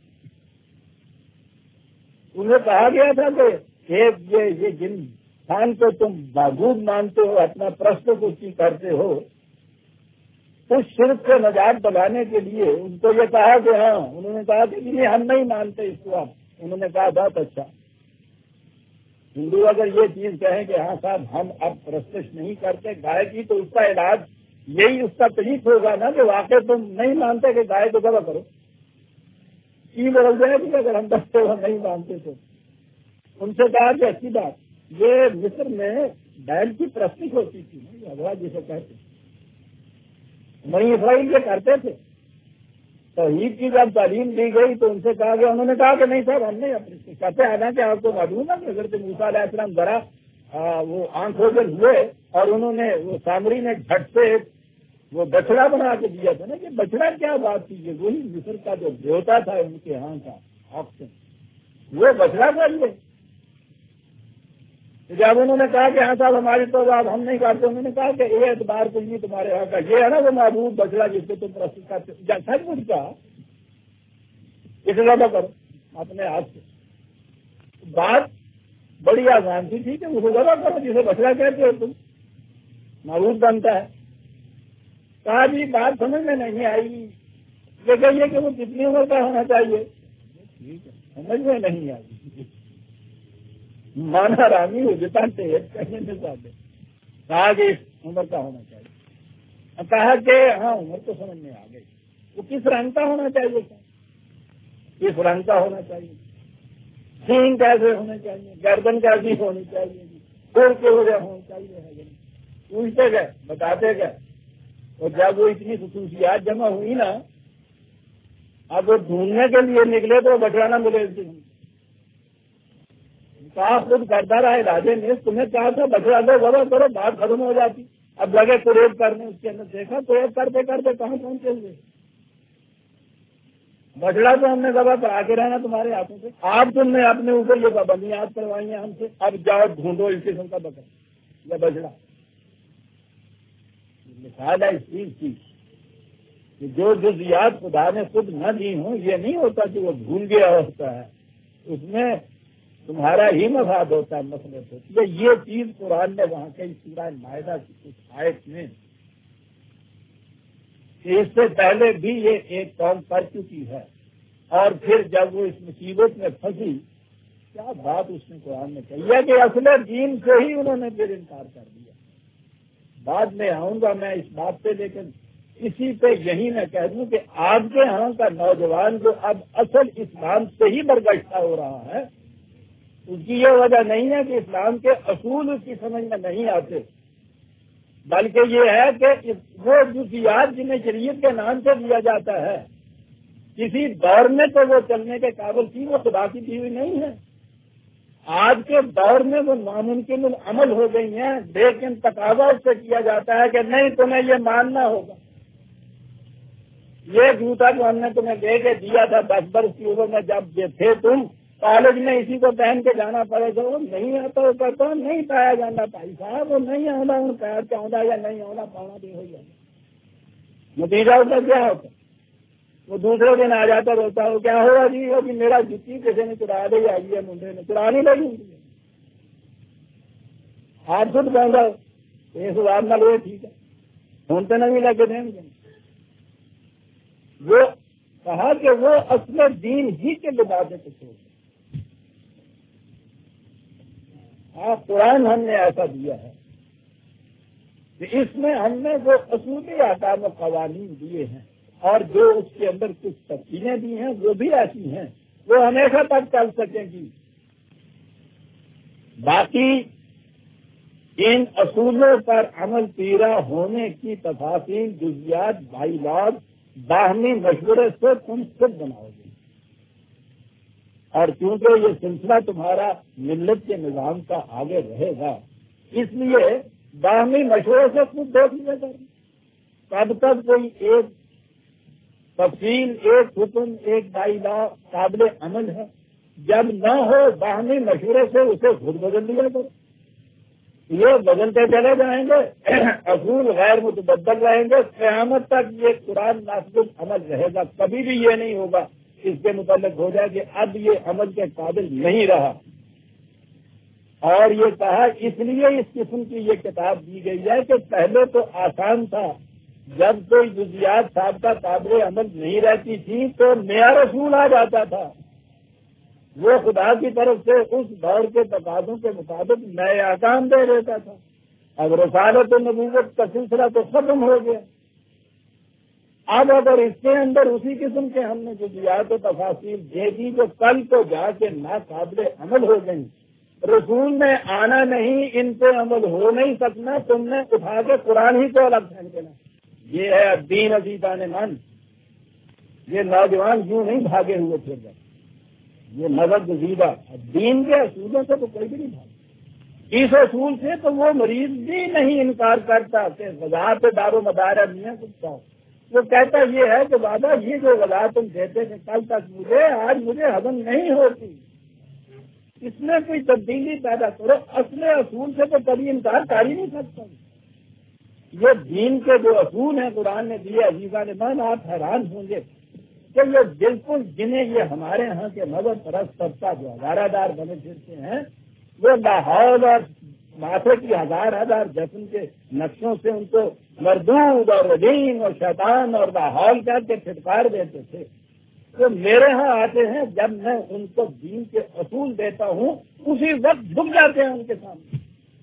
انہیں کہا گیا تھا کہ ایک یہ یہ جن خان کو تم معبود مانتے ہو، اپنا پرست کچھ کرتے ہو، اس شرک سے نجات دلانے کے لیے ان کو یہ کہا کہ ہاں، انہوں نے کہا کہ نہیں ہم نہیں مانتے اس کو. آپ انہوں نے کہا بہت اچھا. ہندو اگر یہ چیز کہیں کہ ہاں صاحب ہم اب پرستش نہیں کرتے گائے کی، تو اس کا علاج یہی اس کا طریق ہوگا نا کہ واقع تم نہیں مانتے کہ گائے کو ذبح کرو. کی بدل جائے گی اگر ہم دستے ہو نہیں مانتے تو. ان سے کہا کہ اچھی بات، یہ مصر میں بیل کی پرستش ہوتی تھی نا، یہ اغوا جسے کہتے بنی اسرائیل یہ کرتے تھے. توحید کی جب تعلیم دی گئی تو ان سے کہا گیا، انہوں نے کہا کہ نہیں صاحب ہم نہیں اپنے کہتے حالانکہ آپ کو معلوم ہے کہ حضرت موسیٰ علیہ السلام ذرا وہ آنکھ اوجل ہوئے اور انہوں نے وہ سامری نے جھٹ سے وہ بچڑا بنا کے دیا تھا نا. کہ بچڑا کیا بات تھی، یہ وہی مصر کا جو دیوتا تھا ان کے ہاں کا آپشن، وہ بچڑا کر لے. جب انہوں نے کہا کہ ہاں صاحب ہماری تو بات ہم نہیں کرتے، انہوں نے کہا کہ یہ اعتبار کو نہیں تمہارے یہاں کا یہ ہے نا وہ معبود بچڑا جس کو تم پرست کرتے سچ مجھ کا اسے زیادہ کرو اپنے ہاتھ سے. بات بڑی آسان سی تھی کہ اسے زیادہ کرو جسے بچڑا کہتے ہو تم، معبود بنتا ہے. کہا جی بات سمجھ میں نہیں آئی، یہ کہیے کہ وہ کتنی عمر کا ہونا چاہیے. ٹھیک ہے سمجھ میں نہیں آئی، مانا رامی ہو جتا کہنے میں زیادہ. کہا کہ اس عمر کا ہونا چاہیے. کہا کہ ہاں عمر تو سمجھ میں آ گئی. وہ کس رنگ کا ہونا چاہیے تھا، کس رنگ کا ہونا چاہیے، سینگ کیسے ہونے چاہیے، گردن کیسی ہونی چاہیے، پھر کے وجہ ہونی چاہیے. پوچھتے گئے بتاتے گئے. اور جب وہ اتنی خصوصیات جمع ہوئی نا، اب وہ ڈھونڈنے کے لیے نکلے تو بچڑا نہ ملے. کہا خود کرتا رہا علاجے نے، تمہیں کہا تھا بچڑا دو ذبح کرو، بات ختم ہو جاتی. اب لگے قریب کرنے، اس کے اندر دیکھا قریب کرتے کرتے کہاں پہنچے ہوئے. بچڑا تو ہم نے ذبح کرا کے رہنا تمہارے ہاتھوں سے. آپ تم نے اپنے اوپر یہ پابندیاں کروائی ہیں ہم سے، اب جاؤ ڈھونڈو اس قسم کا بکرا یا بچڑا. مثال ہے اس چیز کی کہ جو جزیات خدا نے خود نہ دی ہوں، یہ نہیں ہوتا کہ وہ بھول گیا ہوتا ہے، اس میں تمہارا ہی مفاد ہوتا ہے، مصلحت ہوتی ہے. یہ چیز قرآن نے وہاں کے سورہ مائدہ کی کچھ آیت میں کہ اس سے پہلے بھی یہ ایک قوم کر چکی ہے، اور پھر جب وہ اس مصیبت میں پھنسی، کیا بات اس نے قرآن نے کہی ہے کہ اصل دین سے ہی انہوں نے پھر انکار کر دیا. بعد میں آؤں گا میں اس بات پہ، لیکن اسی پہ یہی میں کہہ دوں کہ آپ کے ہاں کا نوجوان جو اب اصل اسلام سے ہی برگشتہ ہو رہا ہے، اس کی یہ وجہ نہیں ہے کہ اسلام کے اصول اس کی سمجھ میں نہیں آتے، بلکہ یہ ہے کہ وہ جزیات جنہیں شریعت کے نام سے دیا جاتا ہے، کسی دور میں تو وہ چلنے کے قابل تھی، وہ خدا کی دی ہوئی نہیں ہے. آج کے دور میں وہ ناممکن عمل ہو گئی ہیں، لیکن تقاضا اس سے کیا جاتا ہے کہ نہیں تمہیں یہ ماننا ہوگا. یہ جوتا جو ہم نے تمہیں دے کے دیا تھا دس برس کی عمر میں جب یہ تھے تم کالج میں اسی کو پہن کے جانا پڑے گا، وہ نہیں آتا وہ کہتا نہیں پایا جانا بھائی صاحب، وہ نہیں آنا ان پیر چاہتا یا نہیں آنا پانا بھی ہو جاتا. نتیجہ اس کا کیا ہوتا؟ وہ دوسرے دن آ جاتا روتا ہو کیا ہوا جی وہ کہ میرا جتی کسی نے چرا دی آئی ہے منڈے نے چرانی لگی ہاتھ خود پہنچا ایک ہزار نہ لوگ ٹھیک ہے سنتے نہیں لگے دیں گے. وہ کہا کہ وہ اصل دین ہی کے لباسے کو چھوڑ. ہاں قرآن ہم نے ایسا دیا ہے کہ اس میں ہم نے جو اصولی احکام و قوانین دیے ہیں اور جو اس کے اندر کچھ تفصیلیں دی ہیں وہ بھی ایسی ہیں وہ ہمیشہ تک چل سکیں گی. باقی ان اصولوں پر عمل پیرا ہونے کی تفاصیل جزیات بھائی لوگ باہمی مشورے سے تم خود بناؤ گے. اور چونکہ یہ سلسلہ تمہارا ملت کے نظام کا آگے رہے گا اس لیے باہمی مشورے سے خود دیکھ لیا کرنا کب تک کوئی ایک تفصیل ایک حکم ایک بائی لا قابل عمل ہے. جب نہ ہو باہمی مشورے سے اسے خود بدل لیا کرو. یہ بدلتے چلے جائیں گے اصول غیر متبدل رہیں گے قیامت تک یہ قرآن نافذ عمل رہے گا. کبھی بھی یہ نہیں ہوگا اس کے متعلق ہو جائے کہ اب یہ عمل کے قابل نہیں رہا. اور یہ کہا اس لیے اس قسم کی یہ کتاب دی گئی ہے کہ پہلے تو آسان تھا جب کوئی جزیات سابقہ قابل عمل نہیں رہتی تھی تو نیا رسول آ جاتا تھا وہ خدا کی طرف سے اس دور کے تقاضوں کے مطابق نئے احکام دے دیتا تھا. اب رسالت و نبوت کا سلسلہ تو ختم ہو گیا. اب اگر اس کے اندر اسی قسم کے ہم نے جزیات و تفاصیل دے دی جو کل کو جا کے ناقابل عمل ہو گئی رسول نے آنا نہیں ان پہ عمل ہو نہیں سکنا تم نے اٹھا کے قرآن ہی کو الگ پھینک دینا. یہ ہے دین عزیزان من. یہ نوجوان یوں نہیں بھاگے ہوئے پھر گئے یہ نظر گزیدہ دین کے اصولوں سے تو کوئی بھی نہیں بھاگا. اس اصول سے تو وہ مریض بھی نہیں انکار کرتا کہ وضاحت دار و مدار نہیں سکتا. وہ کہتا یہ ہے کہ بابا یہ جو وضاحت تم دیتے ہیں کل تک مجھے آج مجھے ہضم نہیں ہوتی اس میں کوئی تبدیلی پیدا کرو. اصل اصول سے تو کبھی انکار کر ہی نہیں سکتا. یہ دین کے جو اصول ہیں قرآن نے دیے عزیزان من آپ حیران ہوں گے کہ یہ بالکل جنہیں یہ ہمارے ہاں کے مذہب پرست طبقہ جو ہزارہ دار بنے پھرتے ہیں وہ لاہور اور ماتھے کی ہزار ہزار جسم کے نقشوں سے ان کو مردود اور رجیم اور شیطان اور لاہور کر کے پھٹکار دیتے تھے. تو میرے ہاں آتے ہیں جب میں ان کو دین کے اصول دیتا ہوں اسی وقت جھک جاتے ہیں ان کے سامنے.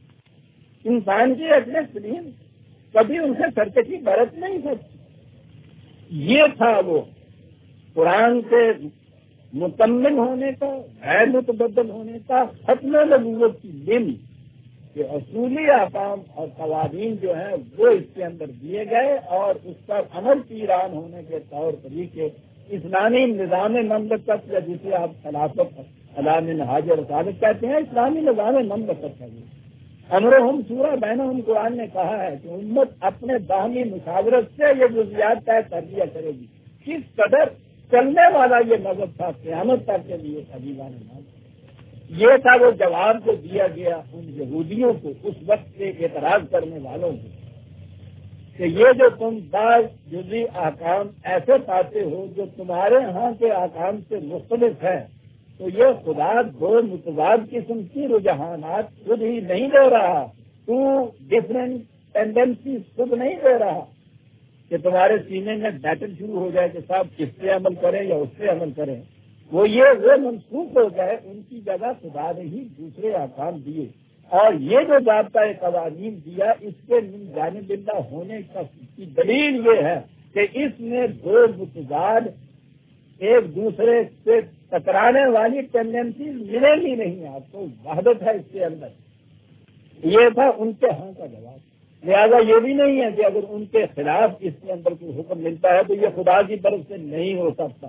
انسان کی اپنے سلیم کبھی ان سے سرکشی برت نہیں سکتی. یہ تھا وہ قرآن سے مکمل ہونے کا غیر متبدل ہونے کا ختم نبوت کی دن کہ اصولی احکام اور قوانین جو ہیں وہ اس کے اندر دیے گئے اور اس پر عمل پیران ہونے کے طور طریقے اسلامی نظام مملکت یا جسے آپ خلافت علام نہاج رسالت کہتے ہیں اسلامی نظام مملکت ہے. امرہم سورہ بینہم قرآن نے کہا ہے کہ امت اپنے باہمی مشاورت سے یہ جزیات طے کر دیا کرے گی. کس قدر چلنے والا یہ مذہب تھا قیامت تک کے لیے عزیزان من. یہ تھا وہ جواب جو دیا گیا ان یہودیوں کو اس وقت سے اعتراض کرنے والوں کو کہ یہ جو تم بعض جزی احکام ایسے پاتے ہو جو تمہارے ہاں کے احکام سے مختلف ہیں تو یہ خدا دو متضاد قسم کی رجحانات خود ہی نہیں دے رہا. تو ڈفرینٹ ٹینڈنسی خود نہیں دے رہا کہ تمہارے سینے میں بیٹل شروع ہو جائے کہ صاحب کس پہ عمل کریں یا اس پہ عمل کریں. وہ یہ وہ منسوخ ہو گئے ان کی جگہ خدا نے ہی دوسرے احکام دیے. اور یہ جو ضابطۂ قوانین دیا اس کے من جانب اللہ ہونے کا کی دلیل یہ ہے کہ اس میں دو متضاد ایک دوسرے سے ٹکرانے والی ٹینڈنسی ملے گی نہیں. آپ کو وحدت ہے اس کے اندر. یہ تھا ان کے ہاں کا جواب. لہٰذا یہ بھی نہیں ہے کہ اگر ان کے خلاف اس کے اندر کوئی حکم ملتا ہے تو یہ خدا کی طرف سے نہیں ہو سکتا.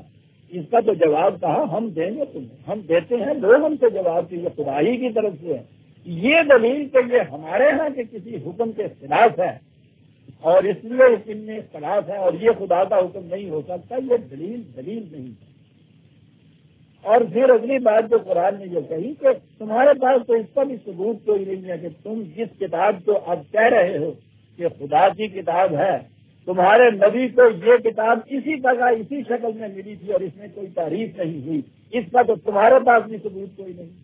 اس کا تو جواب کہا ہم دیں گے تمہیں، ہم دیتے ہیں، لوگ ہم سے جواب دیے خدا ہی کی طرف سے ہے۔ یہ دلیل کہ یہ ہمارے ہاں کے کسی حکم کے خلاف ہے اور اس لیے اس ان میں اختلاف ہے اور یہ خدا کا حکم نہیں ہو سکتا، یہ دلیل دلیل نہیں ہے۔ اور پھر اگلی بات جو قرآن نے یہ کہی کہ تمہارے پاس تو اس کا بھی ثبوت کوئی نہیں ہے کہ تم جس کتاب کو اب کہہ رہے ہو کہ خدا کی کتاب ہے، تمہارے نبی کو یہ کتاب اسی طرح اسی شکل میں ملی تھی اور اس میں کوئی تعریف نہیں ہوئی، اس کا تو تمہارے پاس بھی ثبوت کوئی نہیں۔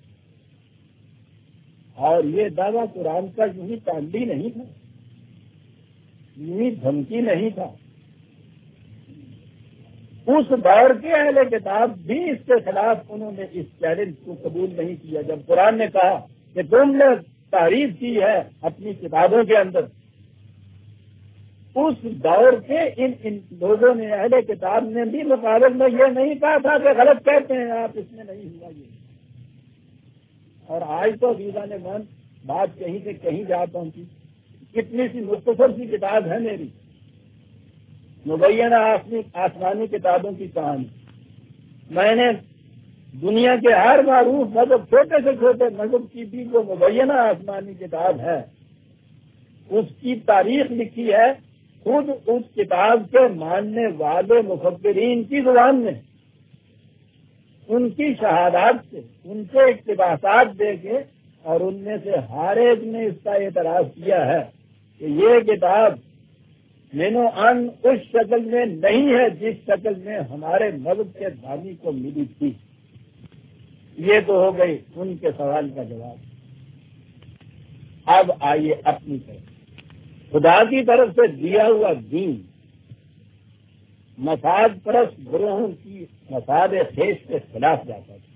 اور یہ دعویٰ قرآن کا یوں ہی تعلی نہیں تھا، یوں ہی دھمکی نہیں تھا۔ اس دور کے اہل کتاب بھی اس کے خلاف انہوں نے اس چیلنج کو قبول نہیں کیا۔ جب قرآن نے کہا کہ تم نے تعریف کی ہے اپنی کتابوں کے اندر، اس دور کے ان ان لوگوں نے اہل کتاب نے بھی مقابل میں یہ نہیں کہا تھا کہ غلط کہتے ہیں آپ، اس میں نہیں ہوا یہ۔ اور آج تو ویزا نے من بات کہیں سے کہیں جا پہنچی۔ کتنی سی مختصر سی کتاب ہے میری، مبینہ آسمانی کتابوں کی کہانی۔ میں نے دنیا کے ہر معروف مذہب، چھوٹے سے چھوٹے مذہب کی بھی جو مبینہ آسمانی کتاب ہے اس کی تاریخ لکھی ہے خود اس کتاب کے ماننے والے مفکرین کی زبان میں، ان کی شہادات سے، ان کے اقتباسات دے کے، اور ان میں سے ہر ایک نے اس کا اعتراف کیا ہے کہ یہ کتاب مینو ان اس شکل میں نہیں ہے جس شکل میں ہمارے مذہب کے بانی کو ملی تھی۔ یہ تو ہو گئی ان کے سوال کا جواب۔ اب آئیے اپنی طرف، خدا کی طرف سے دیا ہوا دین مفاد پرست گروہوں کی مفاد خیش کے خلاف جاتا تھا۔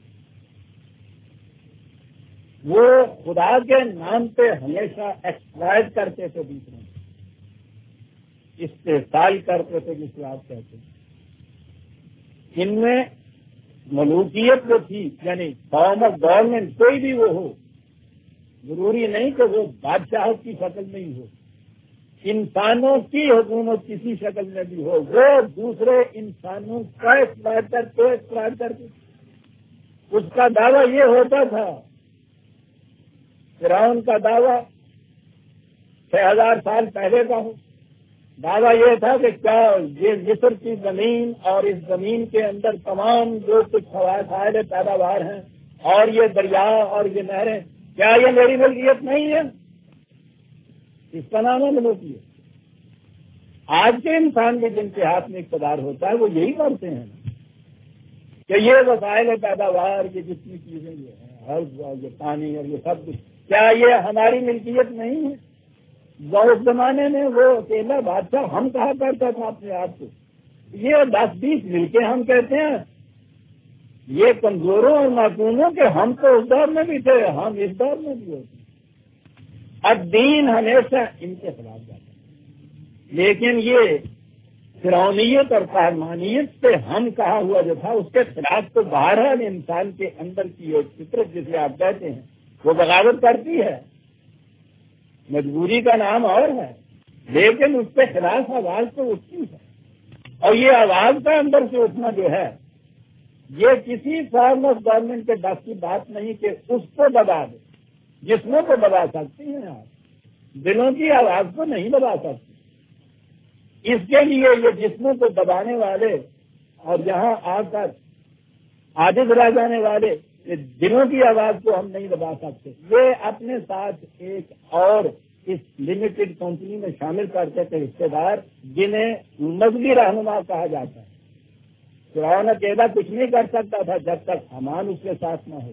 وہ خدا کے نام پہ ہمیشہ ایکسپلائٹ کرتے تھے، دوسروں استحصال کرتے تھے جس کو آپ کہتے ہیں۔ ان میں ملوکیت جو تھی، یعنی فارم آف گورنمنٹ کوئی بھی وہ ہو، ضروری نہیں کہ وہ بادشاہ کی شکل میں ہی ہو، انسانوں کی حکومت کسی شکل میں بھی ہو، وہ دوسرے انسانوں کا ایکسپلائٹ کرتے ایکسپلائٹ کرتے اس کا دعویٰ یہ ہوتا تھا، فرعون کا دعویٰ چھ ہزار سال پہلے کا ہو، دعویٰ یہ تھا کہ کیا یہ مصر کی زمین اور اس زمین کے اندر تمام جو کچھ فوائد پیداوار ہیں اور یہ دریا اور یہ نہریں، کیا یہ میری ملکیت نہیں ہے؟ اس کا نام ہے ملوکیت۔ آج کے انسان کے جن کے ہاتھ میں اقتدار ہوتا ہے وہ یہی کرتے ہیں کہ یہ وسائل پیداوار، یہ جتنی چیزیں یہ ہیں، حرض اور یہ پانی اور یہ سب کچھ، کیا یہ ہماری ملکیت نہیں ہے؟ اس زمانے میں وہ اکیلا بادشاہ ہم کہا کرتا تھا اپنے آپ کو، یہ دس بیس مل کے ہم کہتے ہیں، یہ کمزوروں اور معصوموں کے ہم تو اس دور میں بھی تھے، ہم اس دور میں بھی ہوتے ہیں۔ اب دین ہمیشہ ان کے خلاف جاتا ہے، لیکن یہ فرعونیت اور قہرمانیت سے ہم کہا ہوا جو تھا اس کے خلاف تو بہرحال انسان کے اندر کی ایک فطرت جسے آپ کہتے ہیں وہ بغاوت کرتی ہے، مجبوری کا نام اور ہے، لیکن اس کے خلاف آواز تو اٹھتی ہے۔ اور یہ آواز کا اندر سے اٹھنا جو ہے یہ کسی فارم آف گورنمنٹ کے بس کی بات نہیں کہ اس کو دبا دے، جسموں کو دبا سکتے ہیں آپ، دلوں کی آواز کو نہیں دبا سکتے۔ اس کے لیے یہ جسموں کو دبانے والے اور یہاں آ کر عاجز رہ جانے والے یہ دلوں کی آواز کو ہم نہیں دبا سکتے، یہ اپنے ساتھ ایک اور اس لمیٹڈ کمپنی میں شامل کرتے تھے حصے دار جنہیں مذہبی رہنما کہا جاتا ہے۔ فرعون اکیلا کچھ نہیں کر سکتا تھا جب تک حمان اس کے ساتھ نہ ہو۔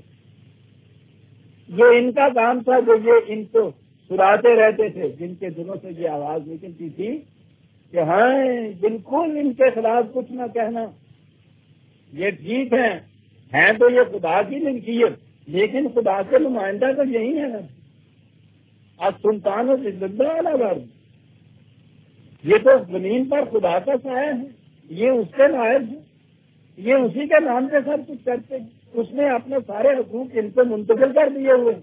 یہ ان کا کام تھا جو یہ ان کو سراتے رہتے تھے، جن کے دلوں سے یہ آواز نکلتی تھی کہ ہاں بالکل ان کے خلاف کچھ نہ کہنا، یہ ٹھیک ہے ہیں تو یہ خدا کی ملکیت، لیکن خدا کے نمائندہ تو یہی ہے نا، اب سلطانوں سے زندہ والا، یہ تو زمین پر خدا کا سایہ ہے، یہ اس کے نائب ہے، یہ اسی کے نام سے سب کچھ کرتے ہیں، اس نے اپنے سارے حقوق ان کو منتقل کر دیے ہوئے،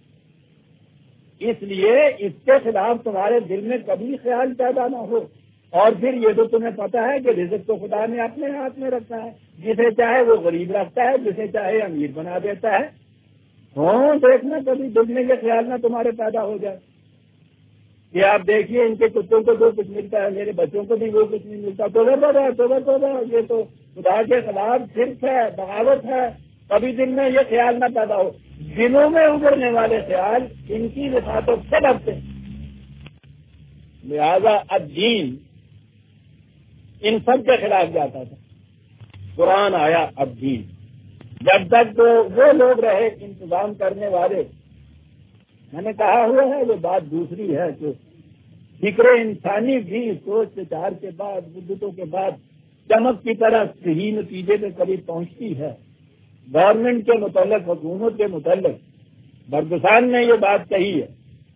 اس لیے اس کے خلاف تمہارے دل میں کبھی خیال پیدا نہ ہو اور پھر یہ تو تمہیں پتا ہے کہ رزق تو خدا نے اپنے ہاتھ میں رکھا ہے، جسے چاہے وہ غریب رکھتا ہے، جسے چاہے امیر بنا دیتا ہے۔ ہاں دیکھنا کبھی ڈوبنے کے خیال نہ تمہارے پیدا ہو جائے کہ آپ دیکھیے ان کے کتوں کو جو کچھ ملتا ہے، میرے بچوں کو بھی وہ کچھ نہیں ملتا، تو توبہ توبہ توبہ، یہ تو خدا کے خلاف شرک ہے، بغاوت ہے۔ کبھی دل میں یہ خیال نہ پیدا ہو۔ دنوں میں ابھرنے والے خیال ان کی وساطت سے لگتے ہیں، لہذا الدین ان سب کے خلاف جاتا تھا۔ قرآن آیا الدین، جب تک تو وہ لوگ رہے انتظام کرنے والے، میں نے کہا ہوا ہے وہ بات دوسری ہے کہ فکر انسانی بھی سوچ وچار کے بعد مدتوں کے بعد چمک کی طرح صحیح نتیجے کے قریب پہنچتی ہے۔ گورنمنٹ کے متعلق، حکومت کے متعلق برگسان نے یہ بات کہی ہے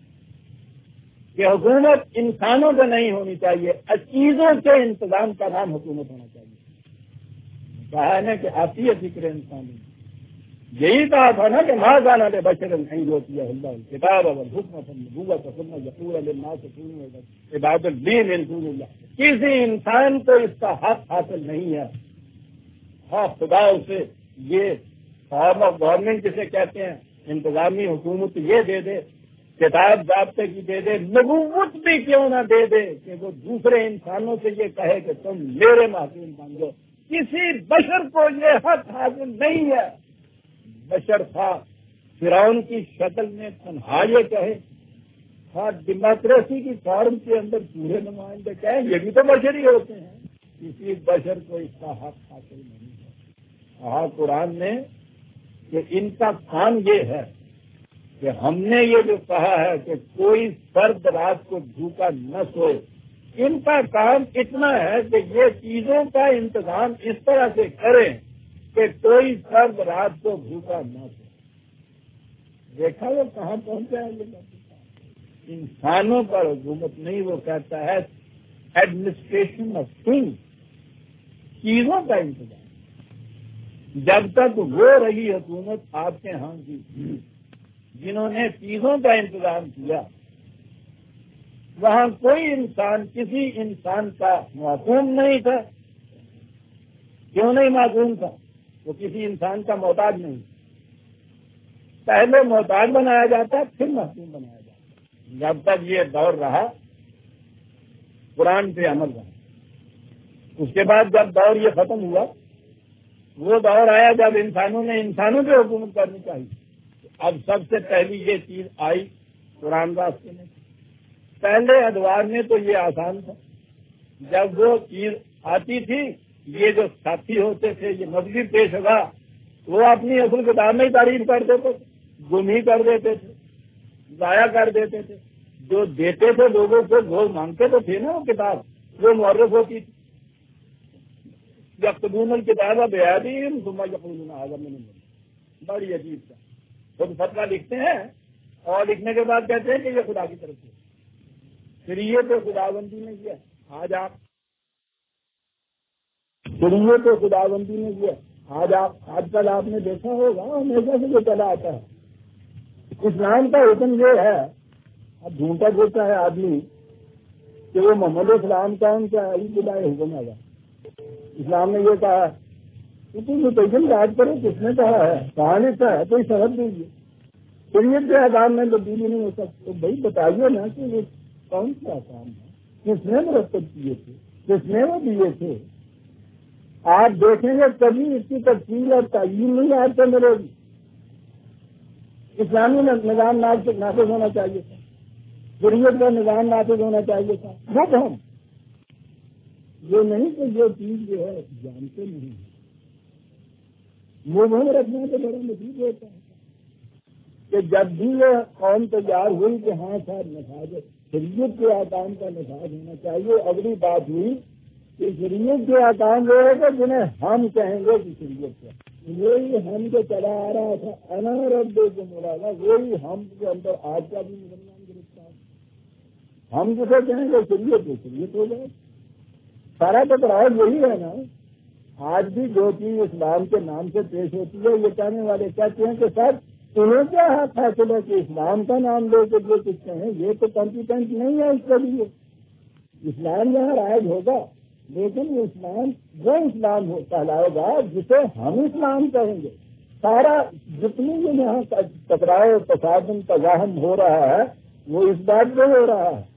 کہ حکومت انسانوں کا نہیں ہونی چاہیے، چیزوں کے انتظام کا نام حکومت ہونا چاہیے۔ کہا ہے کہ آتی ہے فکر انسانی، یہی کہا تھا نا کہ ماں جانا دے بشر نہیں ہوتی ہے اللہ کتاب اور حکمت نبوت سننا یقور الناس عباد الدین دون اللہ، کسی انسان کو اس کا حق حاصل نہیں ہے۔ ہاں خدا اسے یہ فارم آف گورنمنٹ جسے کہتے ہیں، انتظامی حکومت یہ دے دے، کتاب ضابطے کی دے دے، نبوت بھی کیوں نہ دے دے کہ وہ دوسرے انسانوں سے یہ کہے کہ تم میرے محکوم بن جاؤ، کسی بشر کو یہ حق حاصل نہیں ہے۔ بشر تھا فرعون کی شکل میں تنہا یہ کہے، تھا ڈیموکریسی کی فارم کے اندر پورے نمائندے کہیں، یہ بھی تو بشر ہی ہوتے ہیں، کسی بشر کو اس کا حق حاصل نہیں ہے۔ کہا قرآن نے کہ ان کا کام یہ ہے کہ ہم نے یہ جو کہا ہے کہ کوئی فرد رات کو بھوکا نہ سوئے، ان کا کام اتنا ہے کہ یہ چیزوں کا انتظام اس طرح سے کریں کہ کوئی فرد رات کو بھوکا نہ سوئے۔ دیکھا وہ کہاں پہنچا ہے یہ؟ انسانوں پر حکومت نہیں، وہ کہتا ہے ایڈمنسٹریشن آف تھنگس، چیزوں کا انتظام۔ جب تک وہ رہی حکومت آپ کے ہاں کی جنہوں نے چیزوں کا انتظام کیا، وہاں کوئی انسان کسی انسان کا معصوم نہیں تھا۔ کیوں نہیں معصوم تھا؟ وہ کسی انسان کا محتاج نہیں، پہلے محتاج بنایا جاتا پھر معصوم بنایا جاتا۔ جب تک یہ دور رہا قرآن پہ عمل رہا، اس کے بعد جب دور یہ ختم ہوا، وہ دور آیا جب انسانوں نے انسانوں پہ حکومت کرنی چاہیے۔ اب سب سے پہلی یہ چیز آئی قرآن راستے میں۔ پہلے ادوار میں تو یہ آسان تھا، جب وہ چیز آتی تھی یہ جو ساتھی ہوتے تھے، یہ مذہبی پیشوا، وہ اپنی اصل کتاب میں ہی تعریف کر دیتے تھے، گم ہی کر دیتے تھے، ضائع کر دیتے تھے۔ جو دیتے تھے لوگوں کو، لوگ مانگتے تو تھے نا وہ کتاب، وہ معرف ہوتی تھی۔ یکتبون الکتاب بیادہم ثم یقولون ھذا من عند اللہ، بڑی عجیب تھا۔ خود فتویٰ لکھتے ہیں اور لکھنے کے بعد کہتے ہیں کہ یہ خدا کی طرف سے، پھر یہ تو خدا بندی نے کیا۔ آج آپ پھر یہ تو خدا بندی نے کیا آج آپ آج کل آپ نے دیکھا ہوگا ہمیشہ سے جو چلا آتا ہے، اسلام کا حکم یہ ہے، اب ڈھونڈتا دیتا ہے آدمی کہ وہ محمد اسلام کا ان کا ابتدائی حکم ہے۔ اسلام نے یہ کہا کہ تم متعین یاد کرو، کس نے کہا ہے، کہاں لکھا ہے، کوئی سبب دیجیے۔ شریعت کے احکام میں تبدیلی نہیں ہو سکتی، تو بھائی بتائیے نا کہ وہ کون سے احکام ہے، کس نے مرتب کیے تھے، کس نے وہ دیے تھے۔ آپ دیکھیں گے کبھی اس کی تفصیل اور تعین نہیں آپ کو ملے گی۔ اسلامی نظام نافذ ہونا چاہیے تھا، شریعت کا نظام نافذ ہونا چاہیے تھا، وہ ہم یہ نہیں کہ جو چیز جو ہے جانتے نہیں، وہ ہم رکھنے سے بڑا مفید ہوتا ہے کہ جب بھی یہ قوم تیار ہوئی کہ ہاں صاحب نفاذ شریعت کے احکام کا نفاذ ہونا چاہیے، اگلی بات ہوئی کہ شریعت کے احکام وہ ہے کہ جنہیں ہم کہیں گے کہ شریعت کا، وہی ہم کو چلا آ رہا تھا انا ربکم الاعلی، وہی ہم کے اندر آج کا بھی مسلمان گرفتار۔ ہم جسے کہیں گے شریعت کو شریعت ہو جائے، سارا ٹکراؤ یہی ہے نا۔ آج بھی جو چیز اسلام کے نام سے پیش ہوتی ہے، یہ کہنے والے کہتے ہیں کہ سر انہیں کیا حق حاصل ہے کہ اسلام کا نام لے کے جو کچھ کہیں، یہ تو کمپیٹنٹ نہیں ہے اس کے لیے۔ اسلام یہاں رائج ہوگا، لیکن وہ اسلام وہ اسلام کہلائے گا جسے ہم اسلام کہیں گے۔ سارا جتنی بھی یہاں ٹکراؤ تصادم تزاحم ہو رہا ہے وہ اس بات پہ ہو رہا ہے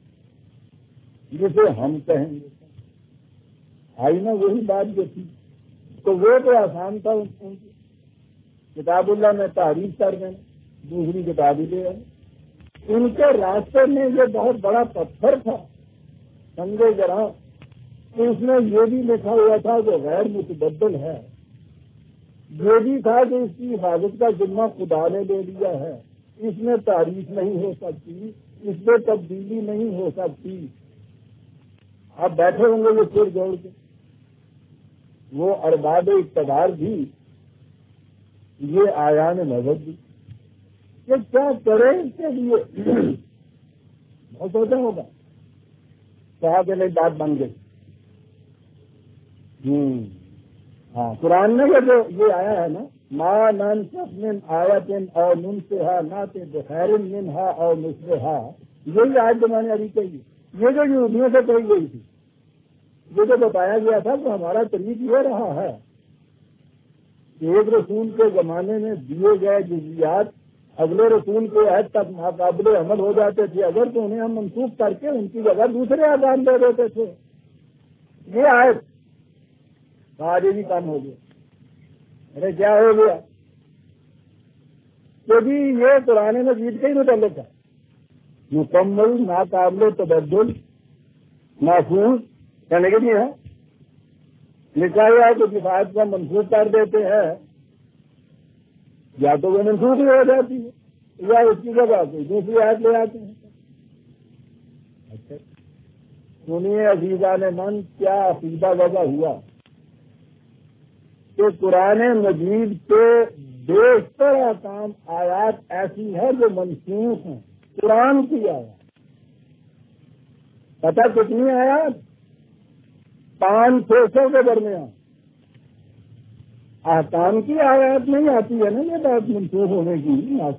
جسے ہم کہیں گے۔ آئی نا وہی بات جو تھی، تو وہ تو آسان تھا ان کی، کتاب اللہ میں تعریف کر دیں، دوسری کتابیں لے آئے۔ ان کے راستے میں یہ بہت بڑا پتھر تھا، سمجھے ذرا، تو اس میں یہ بھی لکھا ہوا تھا کہ غیر متبدل ہے، یہ بھی تھا کہ اس کی حفاظت کا ذمہ خدا نے دے دیا ہے، اس میں تعریف نہیں ہو سکتی، اس میں تبدیلی نہیں ہو سکتی۔ آپ بیٹھے ہوں گے یہ سر جوڑ کے، وہ ارباب اقتدار بھی یہ آیان نظر بھی کہ کیا کرے اس کے لیے، بہت سوچا ہوگا، کہا کہ نہیں بات بن گئی۔ ہوں ہاں قرآن میں جو یہ آیا ہے نا، ماں نن من آیتن اور نن سے ہا ناتے بخیر منہا اور مسرہا، یہی آج جو میں نے ابھی کہی، یہ جو یہودیوں سے کہی گئی تھی، یہ جو بتایا گیا تھا کہ ہمارا طریق یہ رہا ہے کہ ایک رسول کے زمانے میں دیے گئے جزیات اگلے رسول کے عہد تک ناقابل عمل ہو جاتے تھے، اگر تو انہیں ہم منسوخ کر کے ان کی جگہ دوسرے احکام دے دیتے تھے۔ یہ عہد آج بھی کم ہو گیا۔ ارے کیا ہو گیا کہ جی یہ قرآن مجید کے ہی متعلق ہے، مکمل ناقابل تبدل محفوظ کہنے کے لیے ہے، لکھا ہوا ہے کہ کفایت کو منسوخ کر دیتے ہیں، یا تو وہ منسوخ ہی ہو جاتی ہے یا اس کی جگہ کوئی دوسری آیت لے آتے ہیں۔ اچھا سنیے عزیزان من، کیا عقیدہ وضع ہوا کہ قرآن مجید کے بیشتر احکام آیات ایسی ہے جو منسوخ ہیں، قرآن کی آیات۔ پتہ کتنی آیات؟ پانچ چھ سو کے درمیان۔ احکام کی آیات نہیں آتی ہے نا یہ بات منسوخ ہونے کی،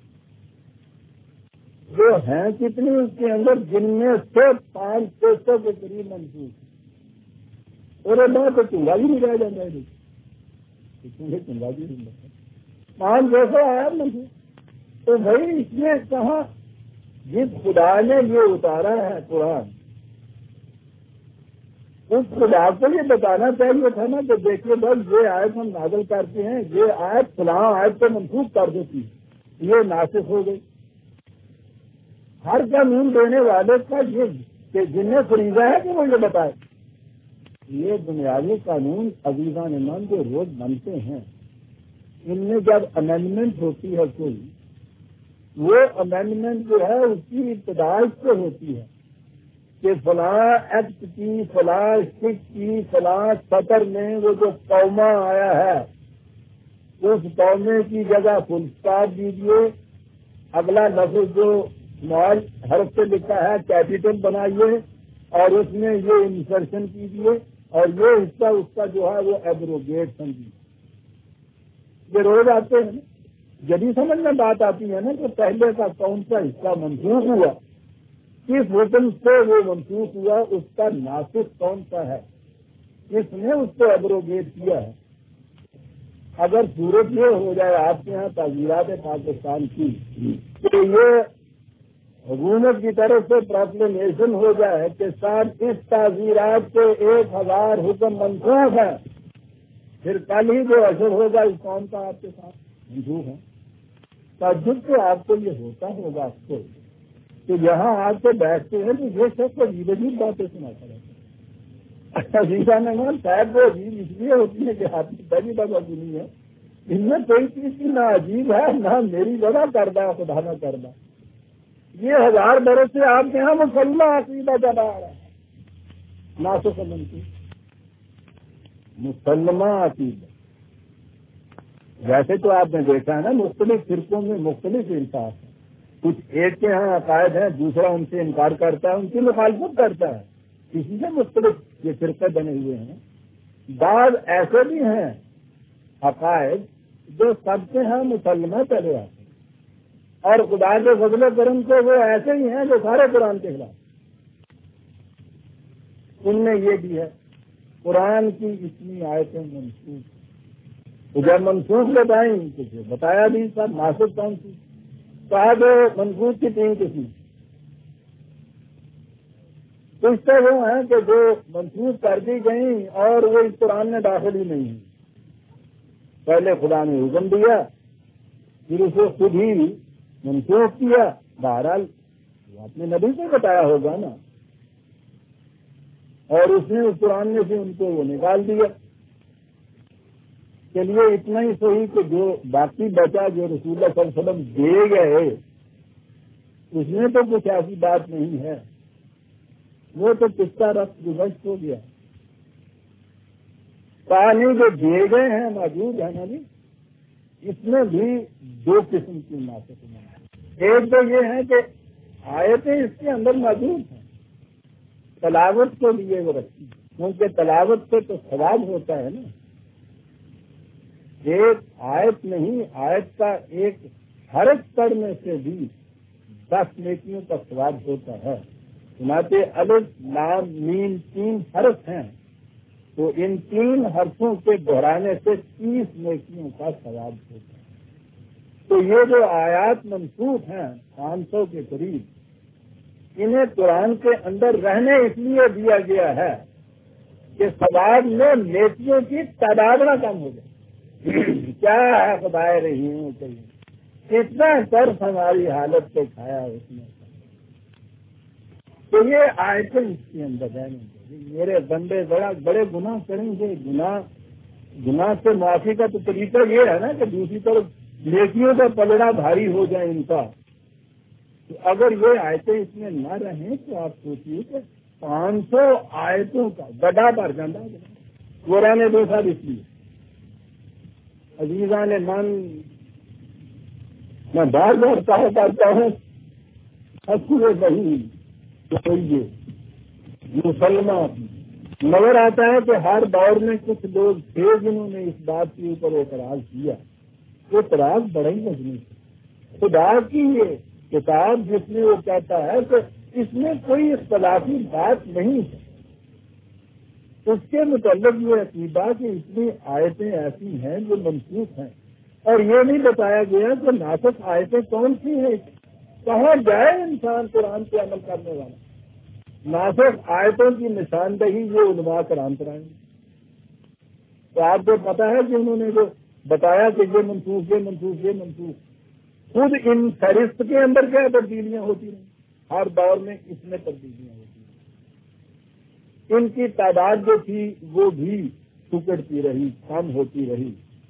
جو ہیں کتنی اس کے اندر، جن میں سے پانچ چھ سو کے قریب منسوخ، اور اللہ تو چنگا بھی نہیں رہ جاتا ہے، چنگا بھی نہیں رہتا، پانچ چھ سو آیات منسوخ۔ تو بھائی اس میں کہاں، جس خدا نے یہ اتارا ہے قرآن، اس خدا کو یہ بتانا چاہیے تھا نا کہ دیکھیے بس یہ آیت ہم نازل کرتے ہیں، یہ آیت فلاں آیت کو منسوخ کر دیتی، یہ ناسخ ہو گئی۔ ہر قانون دینے والے کا یہ کہ جنہیں فریضہ ہے کہ وہ یہ بتائے، یہ بنیادی قانون عزیزان من جو روز بنتے ہیں، ان میں جب امینڈمنٹ ہوتی ہے کوئی، وہ امینڈمنٹ جو ہے اس کی ابتدا سے ہوتی ہے کہ فلاں ایکٹ کی، فلاں اسٹک کی، فلاں سطر میں وہ جو قومہ آیا ہے اس قومے کی جگہ فل اسٹاپ دیجیے، اگلا لفظ جو اسمال حرف سے لکھا ہے کیپیٹل بنائیے، اور اس میں یہ انسرشن کیجیے، اور یہ حصہ اس کا جو ہے وہ ایبروگیٹ سمجھیے۔ یہ روز آتے ہیں، جبھی سمجھ میں بات آتی ہے نا کہ پہلے کا کون سا حصہ منسوخ ہوا، کس حکم سے وہ منسوخ ہوا، اس کا ناسخ کون سا ہے، کس نے اس کو ایبروگیٹ کیا ہے۔ اگر صورت یہ ہو جائے آپ کے ہاں تعزیرات پاکستان کی کہ یہ حکومت کی طرف سے پروکلیمیشن ہو جائے کہ ساتھ اس تعزیرات کے ایک ہزار حکم منسوخ ہیں، پھر کل ہی جو اثر ہوگا اس قوم کا آپ کے ساتھ منسوخ ہے، تعجب تو آپ کو یہ ہوتا ہوگا آپ کو کہ یہاں آپ سے بیٹھتے ہیں تو یہ شخص عجیب عجیب باتیں سناتا رہتا ہے۔ عزیزان من شاید وہ عجیب اس لیے ہوتی ہے کہ آپ کی پہلی دفعہ سنی ہے، ان میں کوئی چیز کی نہ عجیب ہے نہ میری بڑا کردہ خدا نہ کردہ، یہ ہزار برس سے آپ کے یہاں مسلمہ عقیدہ چلا آ رہا ہے، ناسخ منسوخ مسلمہ عقیدہ۔ ویسے تو آپ نے دیکھا ہے نا مختلف فرقوں میں مختلف انصاف ہے، کچھ ایک کے ہاں عقائد ہیں، دوسرا ان سے انکار کرتا ہے، ان کی مخالفت کرتا ہے، کسی سے مختلف یہ فرقے بنے ہوئے ہیں۔ بعض ایسے بھی ہیں عقائد جو سب کے ہاں مسلمہ چلے آتے ہیں، اور خدا کے فضل و کرم سے وہ ایسے ہی ہیں جو سارے قرآن کے خلاف۔ ان میں یہ بھی ہے قرآن کی اتنی آیتیں منسوخ، جب منسوخ بتائیں کچھ بتایا بھی سب ناسخ کون سی، کہا جو منسوخ کی تین قسم، کچھ تو وہ ہیں کہ جو منسوخ کر دی گئیں اور وہ اس قرآن میں داخل ہی نہیں ہے، پہلے خدا نے حکم دیا پھر اسے خود ہی منسوخ کیا، بہرحال اپنے نبی کو بتایا ہوگا نا، اور اس نے اس قرآن میں سے ان کو وہ نکال دیا۔ چلیے اتنا ہی صحیح کہ جو باقی بچا جو رسول اللہ صلی اللہ علیہ وسلم دے گئے اس میں تو کچھ ایسی بات نہیں ہے، وہ تو قصہ رفت گزشت ہو گیا، کہانی جو دیے گئے ہیں موجود ہے نا جی، اس میں بھی دو قسم کی ناسخ ہیں۔ ایک تو یہ ہے کہ آیتیں اس کے اندر موجود ہیں، تلاوت کے لیے وہ رکھی، کیونکہ تلاوت سے تو ثواب ہوتا ہے نا، ایک آیت نہیں، آیت کا ایک حرف پڑھنے سے بھی دس نیکیوں کا ثواب ہوتا ہے۔ چنانچہ الف لام میم تین حرف ہیں تو ان تین حرفوں کے دہرانے سے تیس نیکیوں کا ثواب ہوتا ہے۔ تو یہ جو آیات منسوخ ہیں پانچ سو کے قریب، انہیں قرآن کے اندر رہنے اس لیے دیا گیا ہے کہ ثواب میں نیکیوں کی تعداد نہ کم ہو جائے۔ کیا ہے خدائے رحیم کہیں اتنا طرف ہماری حالت پہ کھایا اس نے، تو یہ آیتیں اس کے اندر رہنے دیں، میرے بندے بڑا بڑے گناہ کریں گے، گناہ گناہ سے معافی کا تو طریقہ یہ ہے نا کہ دوسری طرف نیکیوں کا پلڑا بھاری ہو جائے ان کا، تو اگر یہ آیتیں اس میں نہ رہیں تو آپ سوچیے کہ پانچ سو آیتوں کا گڈھا بھر جاتا ہے۔ وہ رہنے دو سب اس لیے عزیزان من، میں بار بار کہا کرتا ہوں اصل نہیں چاہیے مسلمان، نظر آتا ہے کہ ہر دور میں کچھ لوگ تھے جنہوں نے اس بات کے اوپر اعتراض کیا، وہ اعتراض بڑا ہی مضبوط ہے۔ خدا کی یہ کتاب جس میں وہ کہتا ہے کہ اس میں کوئی اختلافی بات نہیں ہے، اس کے متعلق یہ عقیدہ کہ اس میں آیتیں ایسی ہیں جو منسوخ ہیں، اور یہ نہیں بتایا گیا کہ ناسخ آیتیں کون سی ہیں، کہاں جائے انسان قرآن پہ عمل کرنے والا۔ ناسخ آیتوں کی نشاندہی یہ علماء کرام کرائیں گے۔ تو آپ کو پتا ہے کہ انہوں نے جو بتایا کہ یہ منسوخ یہ منسوخ یہ منسوخ، خود ان فہرست کے اندر کیا تبدیلیاں ہوتی ہیں، ہر دور میں اس میں تبدیلیاں ہوتی ہیں، ان کی تعداد جو تھی وہ بھی سکڑتی رہی، کم ہوتی رہی،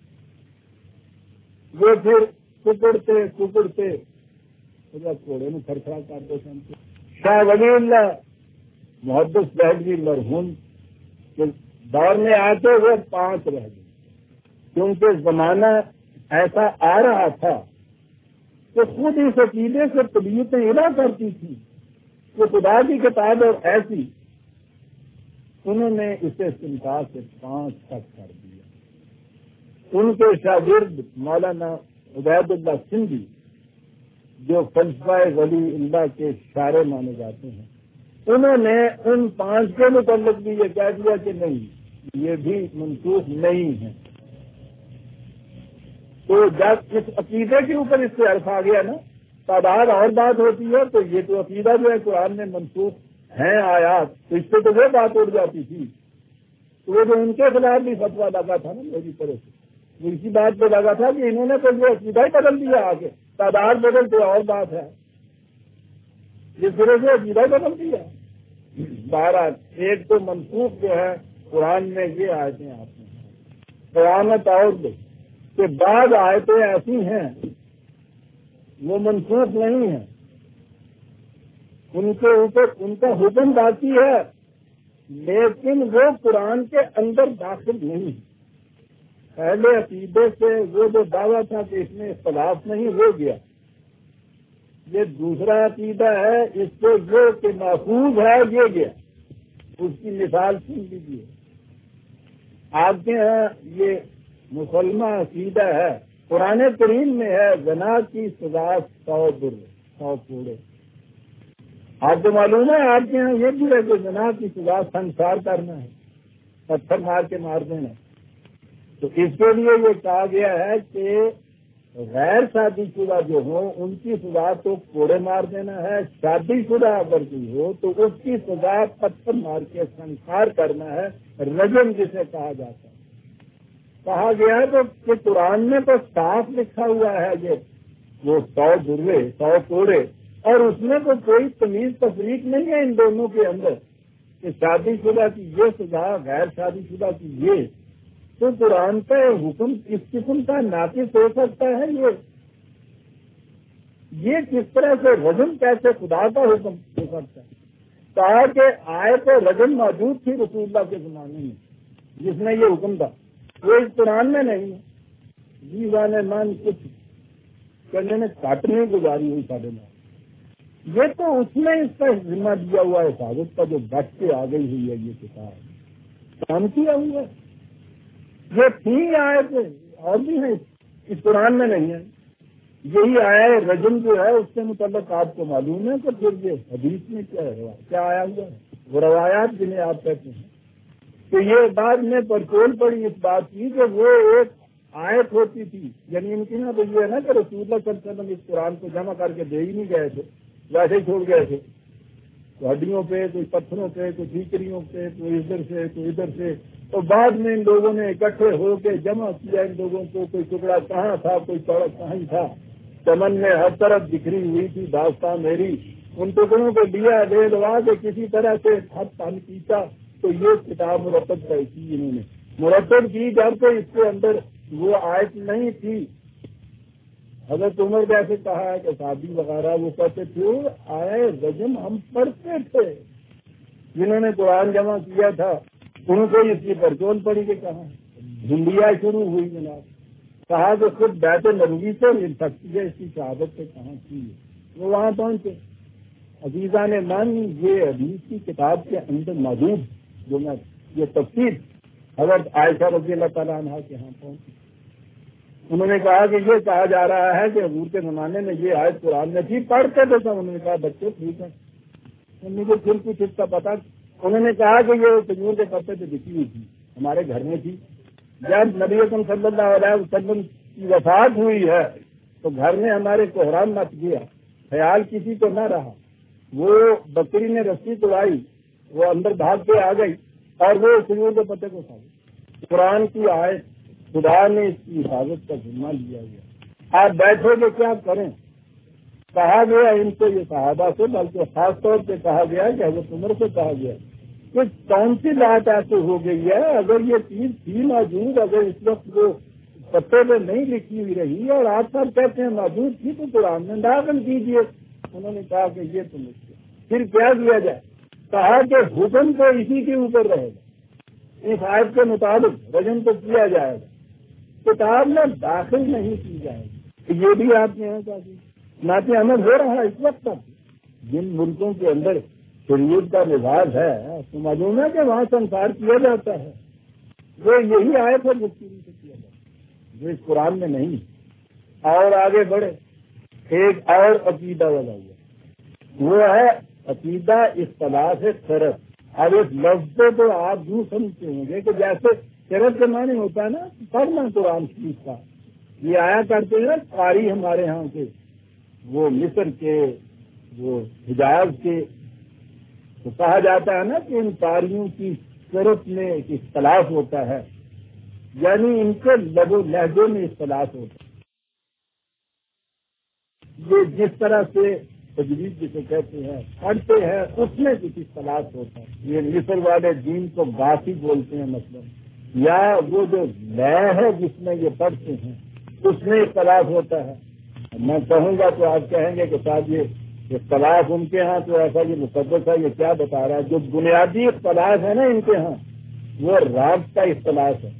وہ پھر سکڑتے سکڑتے کوڑے میں کھڑکھڑا کرتے تھے۔ شاہ ولی اللہ محدث دہلوی مرحوم کے دور میں آتے ہوئے پانچ رہ گئے، کیونکہ زمانہ ایسا آ رہا تھا کہ خود اس عقیدے سے طبیعتیں ادا کرتی تھی کہ خدا کی کتاب اور ایسی، انہوں نے اسے سنتا سے پانچ تک کر دیا۔ ان کے شاگرد مولانا عبید اللہ سندھی جو فلسفہ ولی اللہ کے شارع مانے جاتے ہیں، انہوں نے ان پانچ کے متعلق بھی یہ کہہ دیا کہ نہیں، یہ بھی منسوخ نہیں ہے۔ تو جب اس عقیدے کے اوپر اس سے عرف آ گیا نا، تعداد اور بات ہوتی ہے، تو یہ تو عقیدہ جو ہے قرآن میں منسوخ ہیں آیات، تو اس سے تو وہ بات اڑ جاتی تھی، تو وہ جو ان کے خلاف بھی فتویٰ لگا تھا نا میری طرف سے، وہ اسی بات پہ لگا تھا کہ انہوں نے تو یہ عقیدہ ہی بدل دیا، آگے تعداد بدل تو اور بات ہے، جس طرح سے عقیدہ ہی بدل دیا۔ بہرحال ایک تو منسوخ جو ہے قرآن میں یہ آیتیں آتی ہیں، قیامت اور دو کہ بعض آیتیں ایسی ہیں وہ منسوخ نہیں ہیں، ان کے اوپر ان کا حکم باقی ہے، لیکن وہ قرآن کے اندر داخل نہیں ہے۔ پہلے عقیدے سے وہ جو دعویٰ تھا کہ اس میں اختلاف نہیں ہو گیا، یہ دوسرا عقیدہ ہے، اس سے یہ کہ محفوظ ہے یہ گیا۔ اس کی مثال سن لیجیے، آپ کے ہاں یہ مسلمہ عقیدہ ہے، قرآن کریم میں ہے زنا کی سزا سو در سو کوڑے، آپ کو معلوم ہے آپ کے یہاں یہ بھی ہے کہ زنا کی سزا سنسار کرنا ہے، پتھر مار کے مار دینا. تو اس کے لیے یہ کہا گیا ہے کہ غیر شادی شدہ جو ہوں ان کی سزا تو کوڑے مار دینا ہے، شادی شدہ اگر کوئی ہو تو اس کی سزا پتھر مار کے سنسار کرنا ہے، رجم جسے کہا جاتا ہے. کہا گیا ہے تو کہ قرآن میں تو صاف لکھا ہوا ہے یہ وہ سو درے سو کوڑے، اور اس میں تو کوئی تمیز تفریق نہیں ہے ان دونوں کے اندر کہ شادی شدہ کی یہ سزا غیر شادی شدہ کی یہ. تو قرآن کا حکم اس قسم کا ناقص ہو سکتا ہے؟ یہ یہ کس طرح سے رجم کیسے خدا کا حکم ہو سکتا ہے؟ کہا کہ آیت رجم موجود تھی رسول اللہ کے زمانے میں جس میں یہ حکم تھا، وہ اس قرآن میں نہیں ہے. جیوان من کچھ کرنے میں کاٹنے گزاری ہوئی ساڑھے نو، یہ تو اس میں اس کا ذمہ دیا ہوا ہے حفاظت کا جو بچ کے آ گئی ہوئی ہے. یہ کتاب کام کیا ہوا ہے، یہ تھی آیت اور بھی ہیں اس قرآن میں نہیں ہے. یہی آیا ہے رجم جو ہے اس کے متعلق آپ کو معلوم ہے کہ پھر یہ حدیث میں کیا ہے کیا آیا ہوا ہے، وہ روایات جنہیں آپ کہتے ہیں. تو یہ بعد میں پرچول پڑی اس بات کی کہ وہ ایک آیت ہوتی تھی، یعنی ان کی نا تو یہ ہے نا کہ رسول اللہ صلی اللہ علیہ وسلم اس قرآن کو جمع کر کے دے ہی نہیں گئے تھے، ویسے ہی چھوڑ گئے تھے. تو ہڈیوں پہ کوئی پتھروں پہ کوئی ٹھیکریوں پہ کوئی ادھر سے کوئی ادھر سے، تو بعد میں ان لوگوں نے اکٹھے ہو کے جمع کیا ان لوگوں کو. کوئی ٹکڑا کہاں تھا کوئی چوڑا کہاں تھا، چمن میں ہر طرف بکھری ہوئی تھی داستان میری. ان ٹکڑوں کو لیا دے دوا کے کسی طرح سے ہاتھ پانی پیتا. تو یہ کتاب مرتب کی انہوں نے مرتب کی جب کہ اس کے اندر وہ آیت نہیں تھی. حضرت عمر جیسے کہا ہے کہ شادی وغیرہ وہ کہتے تھے آئے رجم ہم پڑھتے تھے. جنہوں نے قرآن جمع کیا تھا ان کو اس کی پرچول پڑی کہ کہاں ہندیا شروع ہوئی جناب. کہا کہ خود بیت نبوی سے مل سکتی ہے اس کی شہادت سے کہاں کی ہے. وہ وہاں پہنچے. عزیزان من یہ حدیث کی کتاب کے اندر موجود جو میں یہ تفسیر حضرت عائشہ رضی اللہ تعالیٰ عنہ کے ہاں پہنچی. انہوں نے کہا کہ یہ کہا جا رہا ہے کہ حضور کے زمانے میں یہ آیت قرآن میں تھی، پڑھتے تھے. تو انہوں نے کہا بچے ٹھیک ہے. مجھے پھر کچھ اس کا پتا. انہوں نے کہا کہ یہ کھجور کے پتے پہ لکھی ہوئی تھی، ہمارے گھر میں تھی. جب نبی اکرم صلی اللہ علیہ وسلم کی وفات ہوئی ہے تو گھر میں ہمارے کوہرام مچ گیا، خیال کسی کو نہ رہا. وہ بکری نے رسی توڑائی، وہ اندر بھاگ کے آ گئی اور وہ کھجور کے پتے کو کھا گئی. قرآن کی آیت خدا نے اس کی حفاظت کا ذمہ لیا گیا. آپ بیٹھے کہ کیا کریں؟ کہا گیا ان کو یہ صحابہ سے، بلکہ خاص طور پہ کہا گیا کہ حضرت عمر سے کہا گیا کہ کون سی بات ایسے ہو گئی ہے، اگر یہ چیز تھی موجود، اگر اس وقت وہ پتے پہ نہیں لکھی ہوئی رہی اور آپ سب کہتے ہیں موجود تھی تو قرآن میں داخل کیجیے. انہوں نے کہا کہ یہ تو مشکل. پھر کیا کیا جائے؟ کہا کہ حکم تو اسی کے اوپر رہے گا، اس آیت کے مطابق رجم تو کیا جائے گا، کتاب میں داخل نہیں کی جائے گی. یہ بھی آپ نے کہا کہ ناطے عمل ہو رہا ہے اس وقت تک. جن ملکوں کے اندر شریعت کا مزاج ہے تو معلوم ہے کہ وہاں سنسار کیا جاتا ہے. وہ یہی آیت ہے جس کی سے کیا جاتا ہے جو اس قرآن میں نہیں. اور آگے بڑھے ایک اور عقیدہ والا ہوا، وہ ہے عقیدہ اصطلاح سے شرط. اب اس لفظ تو آپ یوں سمجھتے ہوں گے کہ جیسے شرط کے معنی ہوتا ہے نا پڑھنا قرآن شریف کا. یہ آیا کرتے ہیں قاری ہمارے ہاں کے، وہ مصر کے، وہ حجاز کے. تو کہا جاتا ہے نا کہ ان قاریوں کی شرط میں ایک اختلاف ہوتا ہے، یعنی ان کے لب و لہجے میں اختلاف ہوتا ہے. یہ جس طرح سے تجوید جسے کہتے ہیں پڑھتے ہیں اس میں کچھ اختلاف ہوتا ہے. یہ مصر والے دین کو باسی بولتے ہیں مثلا، یا وہ جو لے ہے جس میں یہ پڑھتے ہیں اس میں اختلاف ہوتا ہے. میں کہوں گا تو آپ کہیں گے کہ صاحب یہ اختلاف ان کے ہاں تو ایسا یہ مقدس ہے، یہ کیا بتا رہا ہے. جو بنیادی اختلاف ہے نا ان کے ہاں وہ راگ کا اختلاف ہے.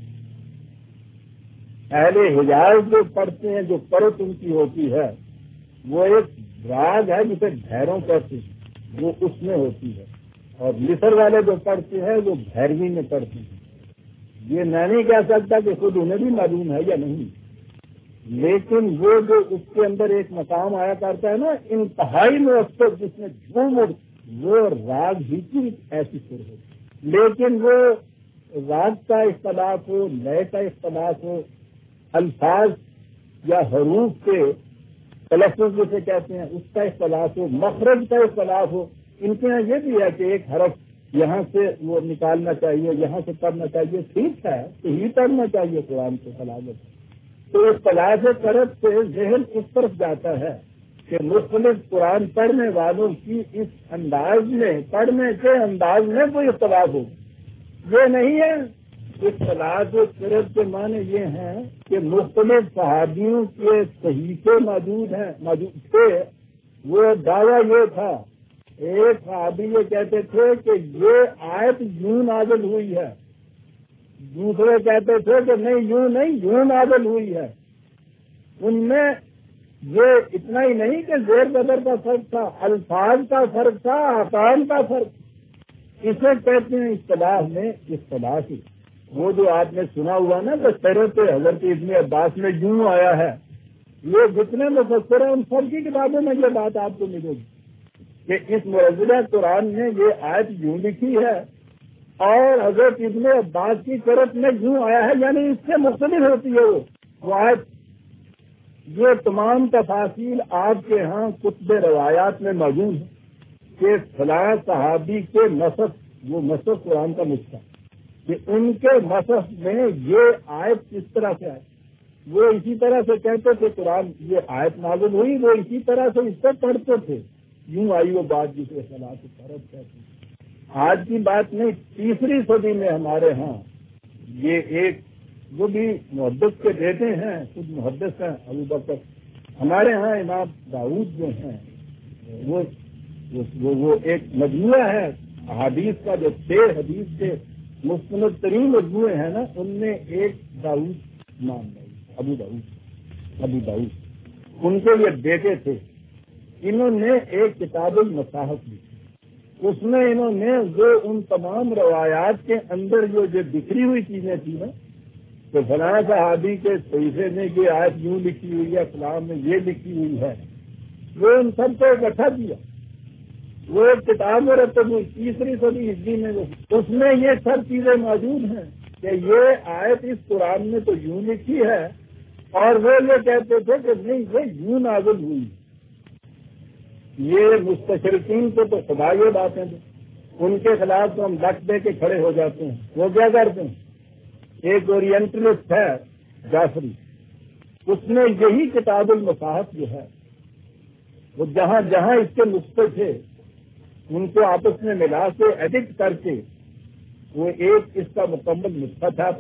اہل حجاز جو پڑھتے ہیں جو پرت ان کی ہوتی ہے وہ ایک راگ ہے جسے بھیروں کہتے ہیں، وہ اس میں ہوتی ہے. اور مصر والے جو پڑھتے ہیں وہ بھیروی میں پڑھتے ہیں. یہ میں نہیں کہہ سکتا کہ خود انہیں بھی معلوم ہے یا نہیں، لیکن وہ جو اس کے اندر ایک مقام آیا کرتا ہے نا انتہائی مؤثر، جس میں جھوم وہ راگ ہی کی ایسی سر ہوتی، لیکن وہ راگ کا اختلاف ہو، لے کا اختلاف ہو، الفاظ یا حروف کے تلفظ جسے کہتے ہیں اس کا اختلاف ہو، مخرج کا اختلاف ہو. ان کے یہاں یہ بھی ہے کہ ایک حرف یہاں سے وہ نکالنا چاہیے، یہاں سے پڑھنا چاہیے، ٹھیک ہے تو ہی پڑھنا چاہیے قرآن کو تلاوت. تو اس تلاش طرف سے ذہن اس طرف جاتا ہے کہ مختلف قرآن پڑھنے والوں کی اس انداز میں، پڑھنے کے انداز میں کوئی اختلاف ہو. یہ نہیں ہے. اختلاف طرف کے معنی یہ ہیں کہ مختلف صحابیوں کے صحیفے موجود ہیں، موجود تھے. وہ دعویٰ یہ تھا، ایک صحابی یہ کہتے تھے کہ یہ آیت یوں نازل ہوئی ہے، دوسرے کہتے تھے کہ نہیں یوں نہیں یوں نازل ہوئی ہے. ان میں یہ اتنا ہی نہیں کہ زیر بدر کا فرق تھا، الفاظ کا فرق تھا، احکام کا فرق. اسے کہتے ہیں اصطلاح میں اختلاف. وہ جو آپ نے سنا ہوا نا کہ سیرت حضرت ابن عباس میں یوں آیا ہے، یہ جتنے مفسر ہیں ان سب کی کتابوں میں یہ بات آپ کو ملے گی کہ اس معجزہ قرآن میں یہ آیت یوں لکھی ہے اور حضرت ابن عباس کی طرف میں یوں آیا ہے، یعنی اس سے مختلف ہوتی ہے وہ آیت. یہ تمام تفاصیل آپ کے ہاں کتب روایات میں موجود ہیں کہ فلاں صحابی کے مصحف، وہ مصحف قرآن کا نسخہ، کہ ان کے مصحف میں یہ آیت کس طرح سے آئی. وہ اسی طرح سے کہتے تھے قرآن یہ آیت نازل ہوئی، وہ اسی طرح سے اس سے پڑھتے تھے. یوں آئی وہ بات جسے صلاۃ فرض کہتے ہیں. آج کی بات نہیں، تیسری صدی میں ہمارے ہاں یہ ایک وہ بھی محدث کے بیٹے ہیں، خود محدث ہیں ابو بکر. ہمارے ہاں امام داؤد جو ہیں وہ وہ, وہ ایک مجموعہ ہے حدیث کا، جو چھ حدیث کے مستند ترین مجموعے ہیں نا، ان میں ایک داؤد نام ہے، ابو داؤد ابو داؤد ان کے یہ بیٹے تھے. انہوں نے ایک کتاب المصاحف لکھی. اس میں انہوں نے جو ان تمام روایات کے اندر جو جو بکھری ہوئی چیزیں تھیں نا، تو فلاں صحابی کے صحیفے میں یہ آیت یوں لکھی ہوئی ہے، فلاں میں یہ لکھی ہوئی ہے، وہ ان سب کو اکٹھا کیا. وہ ایک کتاب میں رتب ہوئی تیسری صدی ہجری میں. اس میں یہ سب چیزیں موجود ہیں کہ یہ آیت اس قرآن میں تو یوں لکھی ہے، اور وہ یہ کہتے تھے کہ نہیں یہ یوں نازل ہوئی. یہ مستشرقین کو تو خدا یہ باتیں تھیں، ان کے خلاف تو ہم لٹ دے کے کھڑے ہو جاتے ہیں. وہ کیا کرتے ہیں، ایک اورینٹلسٹ ہے جعفری، اس نے یہی کتاب المصاحف جو ہے وہ جہاں جہاں اس کے نسخے تھے ان کو آپس میں ملا کے ایڈٹ کر کے وہ ایک اس کا مکمل نسخہ چھاپا.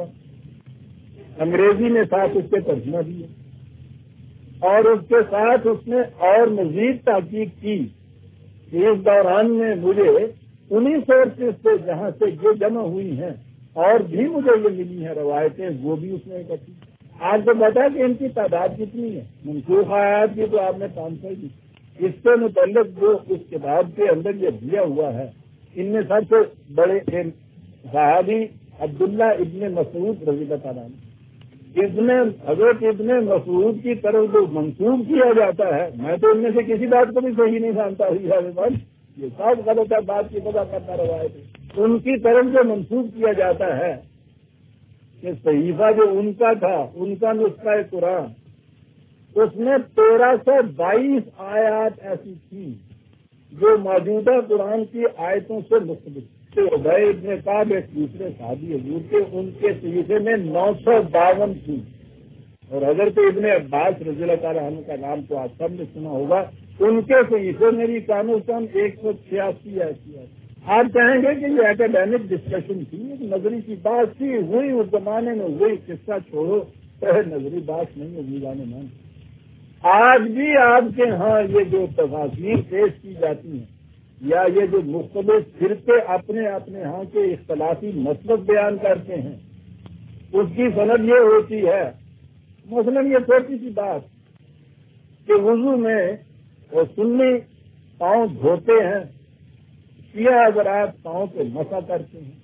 انگریزی میں ساتھ اس کے ترجمہ دیے، اور اس کے ساتھ اس نے اور مزید تحقیق کی کہ اس دوران میں مجھے انہیں سورسز سے جہاں سے یہ جمع ہوئی ہیں اور بھی مجھے یہ ملی ہیں روایتیں، وہ بھی اس نے اکٹھی. آپ کو پتا کہ ان کی تعداد کتنی ہے؟ منسوخ آیات کی تو آپ نے پانچ سو دی. اس سے متعلق جو اس کتاب کے اندر یہ دیا ہوا ہے، ان میں سب سے بڑے صحابی عبداللہ ابن مسعود رضی اللہ تعالیٰ عنہ. ابن حضرت ابن مسعود کی طرف جو منسوخ کیا جاتا ہے، میں تو ان میں سے کسی بات کو بھی صحیح نہیں جانتا ہوں، یہ سب غلط ہے، بات کی پتہ کرتا روایت ہے. ان کی طرف جو منسوخ کیا جاتا ہے کہ صحیفہ جو ان کا تھا، ان کا نسخہ قرآن، اس میں تیرہ سو بائیس آیات ایسی تھیں جو موجودہ قرآن کی آیتوں سے مختلف. عبید ابن کعب ایک دوسرے صحابی حضور کے، ان کے صحیفے میں نو سو باون تھی، اور حضرت ابن عباس رضی اللہ تعالیٰ عنہ کا نام تو آپ سب نے سنا ہوگا، ان کے صحیفے میں بھی کم از کم ایک سو چھیاسی ایسی ہے. آپ کہیں گے کہ یہ اکیڈیمک ڈسکشن تھی، ایک نظری کی بات تھی، ہوئی اس زمانے میں ہوئی، قصہ چھوڑو، نظری بات نہیں ہوگی جانے مان. آج بھی آپ کے ہاں یہ جو تفاصیر پیش کی جاتی ہیں یا یہ جو مختلف فرقے اپنے اپنے ہاں کے اختلافی مسلک بیان کرتے ہیں، اس کی سند یہ ہوتی ہے، مثلاً یہ چھوٹی سی بات کہ وضو میں وہ سنی پاؤں دھوتے ہیں، شیعہ حضرات پاؤں پہ مسا کرتے ہیں.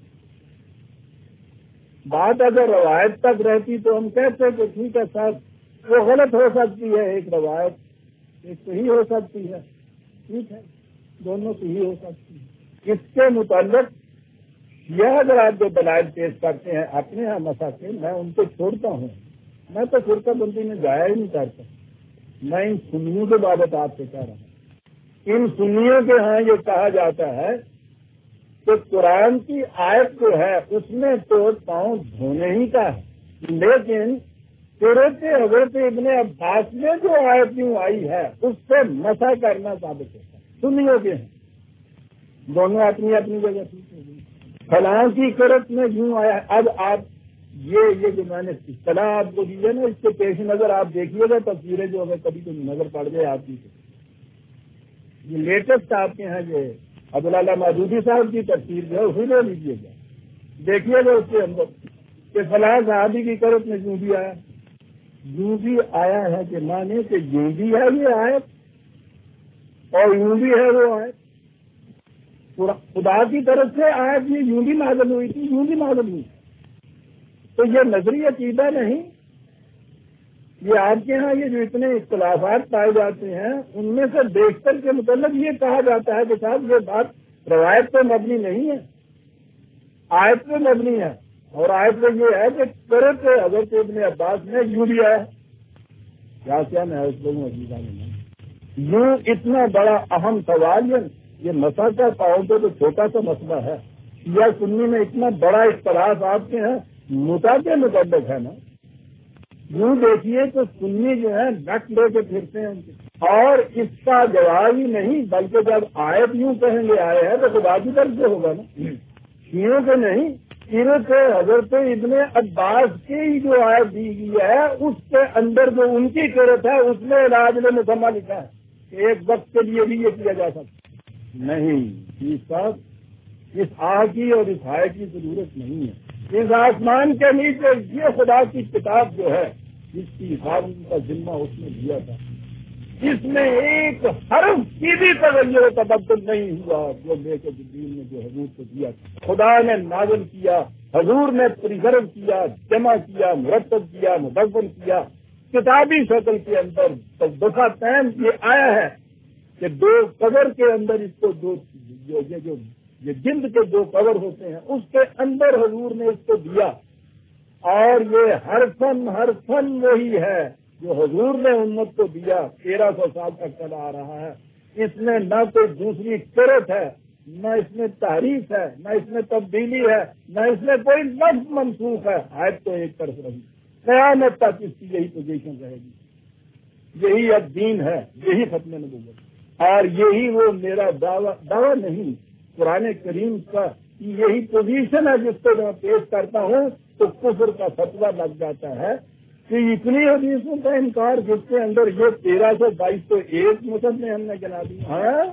بات اگر روایت تک رہتی تو ہم کہتے کہ ٹھیک ہے صاحب، وہ غلط ہو سکتی ہے ایک روایت، ایک صحیح ہو سکتی ہے، ٹھیک ہے، دونوں سے ہی ہو سکتی ہے۔ اس کے متعلق یہ اگر آپ جو دلائل پیش کرتے ہیں اپنے یہاں مسائل، میں ان کو چھوڑتا ہوں، میں تو فرقہ بندی میں جایا ہی نہیں کرتا، میں ان سنیوں کے بابت آپ سے کہہ رہا ہوں۔ ان سنیوں کے ہاں یہ کہا جاتا ہے کہ قرآن کی آیت جو ہے اس میں تو پاؤں دھونے ہی کا ہے، لیکن صورت حضرت ابن عباس میں جو آیت یوں آئی ہے اس سے مسح کرنا ثابت ہوتا ہے۔ سنیوں کے ہیں، دونوں اپنی اپنی جگہ ٹھیک ہوگی۔ فلاں کی قرت میں یوں آیا ہے۔ اب آپ یہ یہ جو میں نے اصطلاح آپ کو دی ہے نا، اس کے پیش نظر آپ دیکھیے گا تصویریں جو ہمیں کبھی تو نظر پڑ جائے آپ کی، یہ لیٹسٹ آپ کے ہیں یہ عبداللہ مودودی صاحب کی تفسیر جو ہے اسی لے لیجیے گا، دیکھیے گا اس کے اندر کہ فلاں صحابی کی قرت میں یوں بھی آیا، یوں بھی آیا ہے کہ مانے کہ یوں بھی ہے یہ آیت اور یوں بھی ہے وہ آیت، خدا کی طرف سے آیت یہ یوں بھی نازل ہوئی تھی، یوں بھی نازل ہوئی، تو یہ نظری عقیدہ نہیں۔ یہ آپ کے ہاں یہ جو اتنے اختلافات پائے جاتے ہیں ان میں سے بیشتر کے متعلق یہ کہا جاتا ہے کہ صاحب یہ بات روایت پہ مبنی نہیں ہے، آیت پہ مبنی ہے، اور آیت میں یہ ہے کہ قرت حضرت ابن عباس میں یوں بھی آیا، کیا کیا میں اس لوگوں عزیزہ میں یوں اتنا بڑا اہم سوال ہے۔ یہ مسئلہ کا پاؤں پہ تو چھوٹا سا مسئلہ ہے، یا سنی میں اتنا بڑا اختلاف آپ کے ہیں متا کے متعلق ہے نا، یوں دیکھیے تو سنی جو ہے نٹ لے کے پھرتے ہیں ان کے، اور اس کا جواب ہی نہیں، بلکہ جب آیت یوں کہیں گے آئے ہیں تو خدا کی طرف سے ہوگا نا، شیعوں کے نہیں، سیرت حضرت ابن عباس کی جو آیت دی گئی ہے اس کے اندر جو ان کی قرت ہے اس میں علاج نے مسمہ لکھا ہے کہ ایک وقت کے لیے بھی یہ کیا جا سکتا نہیں۔ اس ساتھ اس آہ کی اور اس ہائے کی ضرورت نہیں ہے۔ اس آسمان کے نیچے یہ خدا کی کتاب جو ہے جس کی حفاظت کا ذمہ اس نے دیا تھا، اس میں ایک حرف کی بھی تغیر و تبدل نہیں ہوا جو لے کے جبریل نے جو حضور کو دیا تھا، خدا نے نازل کیا، حضور نے پریزرو کیا، جمع کیا، مرتب کیا، مدون کیا، کتابی شکل کے اندر تو دفعہ تین یہ آیا ہے کہ دو قبر کے اندر اس کو دو جو یہ جو یہ جلد کے دو قبر ہوتے ہیں اس کے اندر حضور نے اس کو دیا، اور یہ ہر فن ہر فن وہی ہے جو حضور نے امت کو دیا، تیرہ سو سال تک چلا آ رہا ہے۔ اس میں نہ کوئی دوسری قرت ہے، نہ اس میں تحریف ہے، نہ اس میں تبدیلی ہے، نہ اس میں کوئی لفظ منسوخ ہے، آیت تو ایک طرف رہی، قیامت تک اس کی یہی پوزیشن رہے گی، یہی اب دین ہے، یہی ختم نبوت، اور یہی وہ میرا دعویٰ دعویٰ نہیں، قرآن کریم کا یہی پوزیشن ہے جس کو میں پیش کرتا ہوں تو کفر کا فتویٰ لگ جاتا ہے کہ اتنی حدیثوں کا انکار جس کے اندر یہ تیرہ سو بائیس تو ایک مصحف میں ہم نے گنا دی، ہاں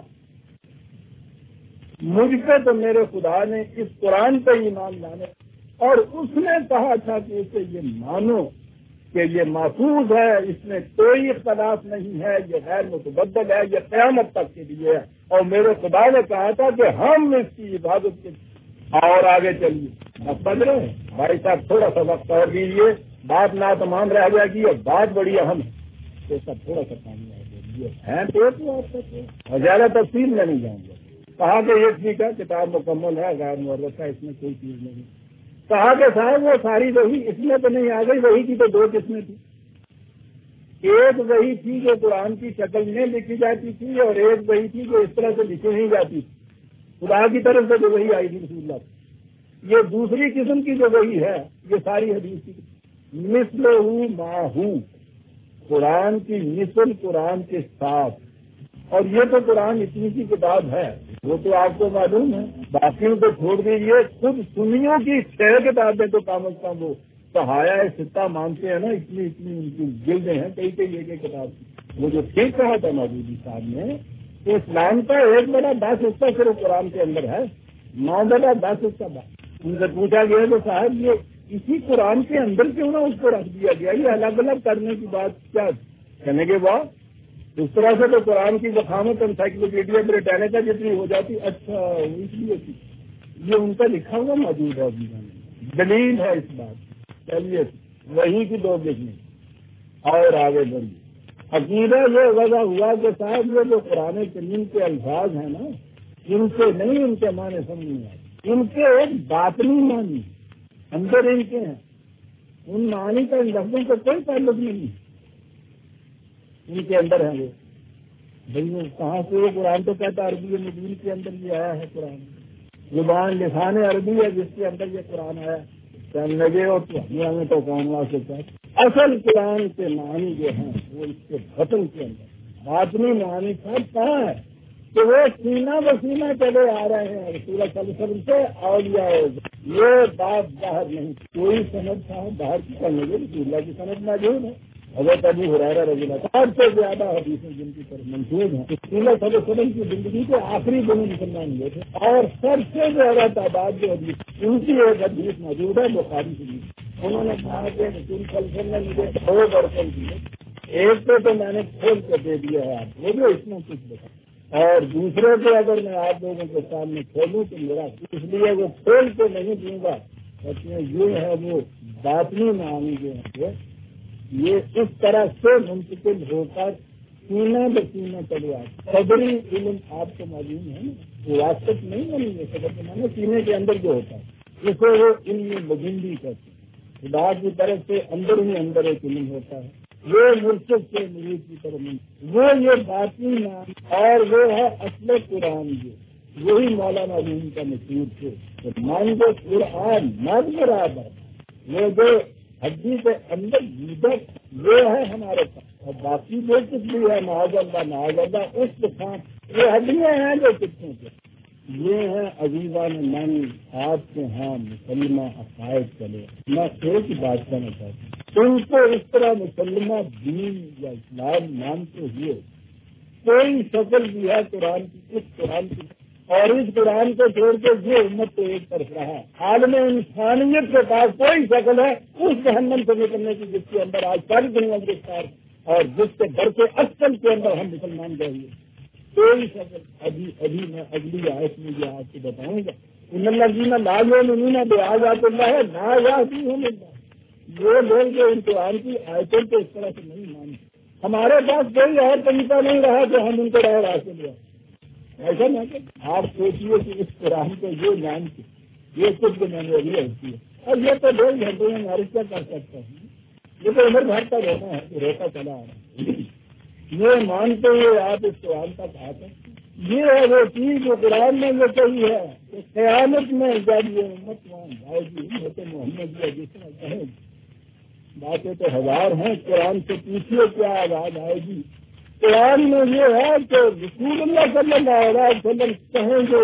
مجھ پہ تو میرے خدا نے اس قرآن پہ ایمان لانے، اور اس نے کہا تھا کہ اسے یہ مانو کہ یہ محفوظ ہے، اس میں کوئی اختلاف نہیں ہے، یہ غیر متبدل ہے، یہ قیامت تک کے لیے ہے، اور میرے خدا نے کہا تھا کہ ہم اس کی حفاظت کے اور آگے چلیے۔ اب سمجھ رہے ہیں بھائی صاحب، تھوڑا سا وقت اور دیجیے، بات نہ تمام رہ جائے گی اور بات بڑی اہم ہے، تو سب تھوڑا سا پانی آ دیجیے ہے تو آپ کا زیادہ تفصیل میں نہیں جاؤں گا۔ کہا کہ یہ ٹھیک ہے کتاب مکمل ہے، غیر مورث ہے، اس میں کوئی چیز نہیں۔ کہا کہ صاحب وہ ساری وہی اس میں تو نہیں آ گئی، وہی کی تو دو قسمیں تھی، ایک وہی تھی جو قرآن کی شکل میں لکھی جاتی تھی، اور ایک وہی تھی جو اس طرح سے لکھی نہیں جاتی تھی، خدا کی طرف سے جو وہی آئی تھی رسول اللہ سے۔ یہ دوسری قسم کی جو وہی ہے یہ ساری حدیث کی مثل ہوں ماہو، قرآن کی مثل قرآن کے ساتھ، اور یہ تو قرآن اتنی سی کتاب ہے وہ تو آپ کو معلوم ہے، باقیوں کو چھوڑ دیجیے، خود سنیوں کی چھ کتابیں تو کم از کم وہ سہایا ستا مانتے ہیں نا، اتنی اتنی ان کی جلدیں ہیں، کئی کئی ایک ایک کتاب۔ وہ جو ٹھیک کہا تھا مودودی صاحب نے کہ اسلام کا ایک بڑا دس حصہ صرف قرآن کے اندر ہے، نو بڑا دس حصہ بات۔ ان سے پوچھا گیا تو صاحب یہ اسی قرآن کے اندر کیوں نہ اس کو رکھ دیا گیا، یہ الگ الگ کرنے کی بات کیا کہنے کے بعد اس طرح سے تو قرآن کی وخامت انسائکلوپیڈیا بریٹانیکا جتنی ہو جاتی۔ اچھا اس لیے یہ ان کا لکھا ہوا موجود ہے، دلیل ہے اس بات۔ چلیے وہی کی دو قسمیں اور آگے بڑھیے۔ عقیدہ یہ وجہ ہوا کہ صاحب یہ جو قرآن کریم کے الفاظ ہیں نا، ان سے نہیں ان کے معنی سمجھ نہیں آئے، ان کے ایک باطنی معنی اندر ان کے ہیں، ان معنی کا ان لفظوں کا کوئی تعلق نہیں ہے، ان کے اندر ہے وہ بھائی وہ کہاں سے؟ وہ قرآن تو کہتا عربی مبین کے اندر یہ آیا ہے، قرآن زبان لسان عربی ہے جس کے اندر یہ قرآن آیا، لگے اور ہمیں تو کون واسطہ اصل قرآن کے معنی جو ہیں وہ اس کے بطن کے اندر باطنی معنی سب کہاں ہے کہ وہ سینہ بسینہ چلے آ رہے ہیں رسول اللہ صلی اللہ علیہ وسلم سے اولیاء یہ بات باہر نہیں، کوئی سند صاحب باہر کی کرنے گی، رسول اللہ کی سند موجود ہے، حضرت ابو ہریرہ رضی اللہ سب سے زیادہ حدیثیں جن کی طرف منسوب ہیں رسول اللہ صلی اللہ علیہ وسلم کی زندگی کے آخری دنوں مسلمان ہوئے تھے، اور سب سے زیادہ تعداد جو حدیث ان کی ایک حدیث موجود ہے بخاری شریف، انہوں نے کہا کہ رسول صلی اللہ علیہ وسلم نے مجھے دو برتن دیے، ایک تو تو میں نے کھول کے دے دیا ہے آپ وہ بھی اس میں کچھ بتا، اور دوسرے کو اگر میں آپ لوگوں کے سامنے کھولوں تو میرا اس لیے وہ کھول کے نہیں دوں گا، یہ ہے وہ باطنی معنی جو ہے یہ اس طرح سے منتقل ہو کر سینہ بسینہ چلے آتے، صدری علم آپ کو معلوم ہے نا، واسط نہیں بنی ہے، صدر کے معنی سینے کے اندر جو ہوتا ہے اسے وہ علم بجندی کرتے ہیں، خدا کی طرف سے اندر ہی اندر ایک علم ہوتا ہے، وہ مرشد سے مرید کی طرف وہ یہ باطنی نام اور وہ ہے اصل قرآن جو وہی مولانا روم کا مشہور تھے، مان جو قرآن مرد برابر وہ جو ہڈی کے اندر جیدت وہ ہے ہمارے پاس، اور باقی جو کچھ بھی ہے معاذ اللہ معاذ اللہ اس کے ساتھ یہ ہڈیاں ہیں جو کتنے کے یہ ہیں عزیزان من آپ کے ہاں مسلمہ عقائد چلے، میں ایک بات کرنا چاہتا ہوں ان کو اس طرح مسلمہ دین یا اسلام مانتے ہوئے کوئی شکل بھی ہے قرآن کی اس قرآن کی اور اس قرآن کو چھوڑ کے یہ امت کو ایک طرف رہا ہے، عالم انسانیت کے پاس کوئی شکل ہے اس جہنم سے نکلنے کی جس کے اندر آج ساری دنیا گرفتار اور جس کے گھر کے اصل کے اندر ہم مسلمان گئے ہوئے کوئی شکل ابھی ابھی میں اگلی آیت میں یہ آپ کو بتاؤں گا ان اللہ جی میں لاج و بے آزاد اللہ ہے نا یاد ہی ہوں وہ لوگ جو ان قرآن کی آیتوں کو اس طرح سے نہیں مانتے، ہمارے پاس کوئی اور طریقہ نہیں رہا کہ ہم ان کو راہ راستہ لیا، ایسا نہ کہ آپ سوچیے کہ اس قرآن کو یہ مان کے یہ کچھ میں نے ابھی ہوتی ہے اور یہ تو دو گھنٹے میں معرفت کر سکتا ہوں، یہ تو عمر بھر کا رونا ہے کہ روتا چلا آ رہا ہے، یہ مانتے ہوئے آپ اس قرآن تک آتے ہیں، یہ ہے وہ چیز جو قرآن میں یہ کہی ہے کہ قیامت میں جب یہ امت وہاں آئے گی امت محمد یا جس طرح کہیں باتیں تو ہزار ہیں، قرآن سے پوچھیے کیا آواز آئے گی، قرآن میں یہ ہے کہ رسول اللہ صلی اللہ علیہ وسلم کہیں گے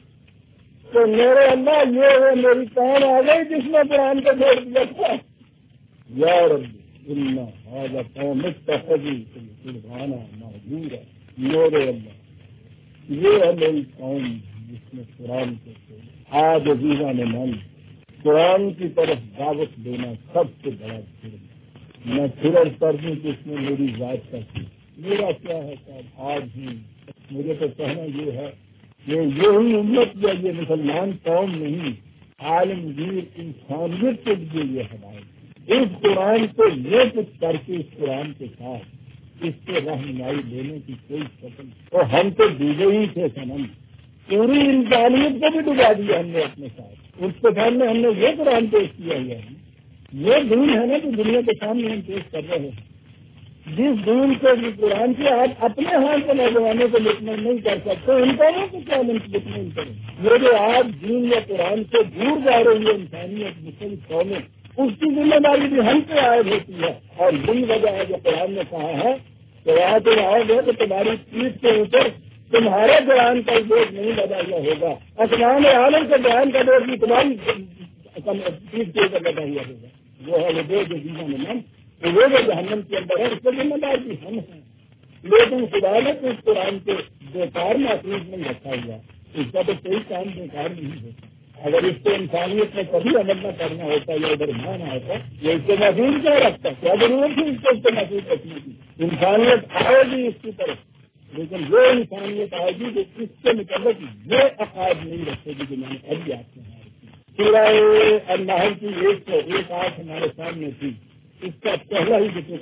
کہ میرے اللہ یہ ہے میری قوم آ گئی جس نے قرآن کو چھوڑ دیا تھا، یا رب اللہ قوم مستحبی قرآن محدود ہے، میرے اللہ یہ ہے میری قوم جس نے قرآن کو چھوڑا، آج عزیزاں نے من قرآن کی طرف دعوت دینا سب سے بڑا جرم، میں پھر عرض کر دوں کہ اس میں میری ذات کا کی میرا کیا ہے صاحب، آج ہی مجھے تو کہنا یہ ہے کہ یہی امت یا یہ مسلمان قوم نہیں عالمگیر انسانیت کے لیے یہ ہدایت اس قرآن کو یہ کچھ کر کے اس قرآن کے ساتھ اس سے رہنمائی لینے کی کوئی شکل، اور ہم تو ڈوبے ہی تھے سنم، پوری انسانیت کو بھی ڈبا دیا ہم نے اپنے ساتھ، اس کے سامنے ہم نے یہ قرآن پیش کیا ہوا ہے، یہ دین ہے نا کہ دنیا کے سامنے ہم پیش کر رہے ہیں، جس دین کو قرآن کی آپ اپنے ہاتھ کے نوجوانوں کو مطمئن نہیں کر سکتے ان قوموں کو کیا مطمئن کریں، یہ جو آج دین یا قرآن سے دور جا رہی ہے انسانیت مسلم قومیں اس کی ذمہ داری بھی ہم سے عائد ہوتی ہے، اور یہی وجہ ہے جو قرآن نے کہا ہے کہ وہاں تم آؤ گے تو تمہاری پیٹھ کے اوپر تمہارے قرآن کا بوجھ نہیں لگا ہوا ہوگا، اسمان عالم کے بیان کا بوجھ بھی تمہاری پیٹھ کے اوپر لگا ہوا ہوگا، وہ ہے وہ بوجھ جو جینا میں تو وہ جو جہنم کے اندر ہے اس کو ذمہ دار بھی ہم ہیں، لیکن خدا نے تو اس قرآن کو بیکار محفوظ نہیں رکھا ہوا، اس کا تو کوئی کام بیکار نہیں ہوتا، اگر اس کو انسانیت میں کبھی عمل نہ کرنا ہوتا یا ادھر نہ ہوتا یہ اس کو محفوظ کیا رکھتا، کیا ضرورت ہے اس کو اس کو محفوظ رکھنے کی، انسانیت آئے گی اس کی طرف، لیکن وہ انسانیت آئے گی جو اس کے متعلق یہ عقائد نہیں رکھے گی جو میں نے ابھی آپ کے یہاں رکھی، سورہ النحل کی ایک سو ایک آیت ہمارے سامنے تھی، اس کا پہلا ہی جو ٹکڑا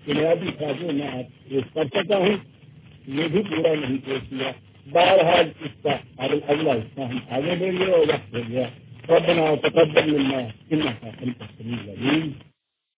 بنیادی تھا جو میں آپ پیش کر سکتا ہوں، یہ بھی پورا نہیں پیش کیا. بہرحال اس کا اگلا حصہ ہم آگے دیں گے اور وقت ہو گیا. ربنا تقبل منا انك انت السميع العليم.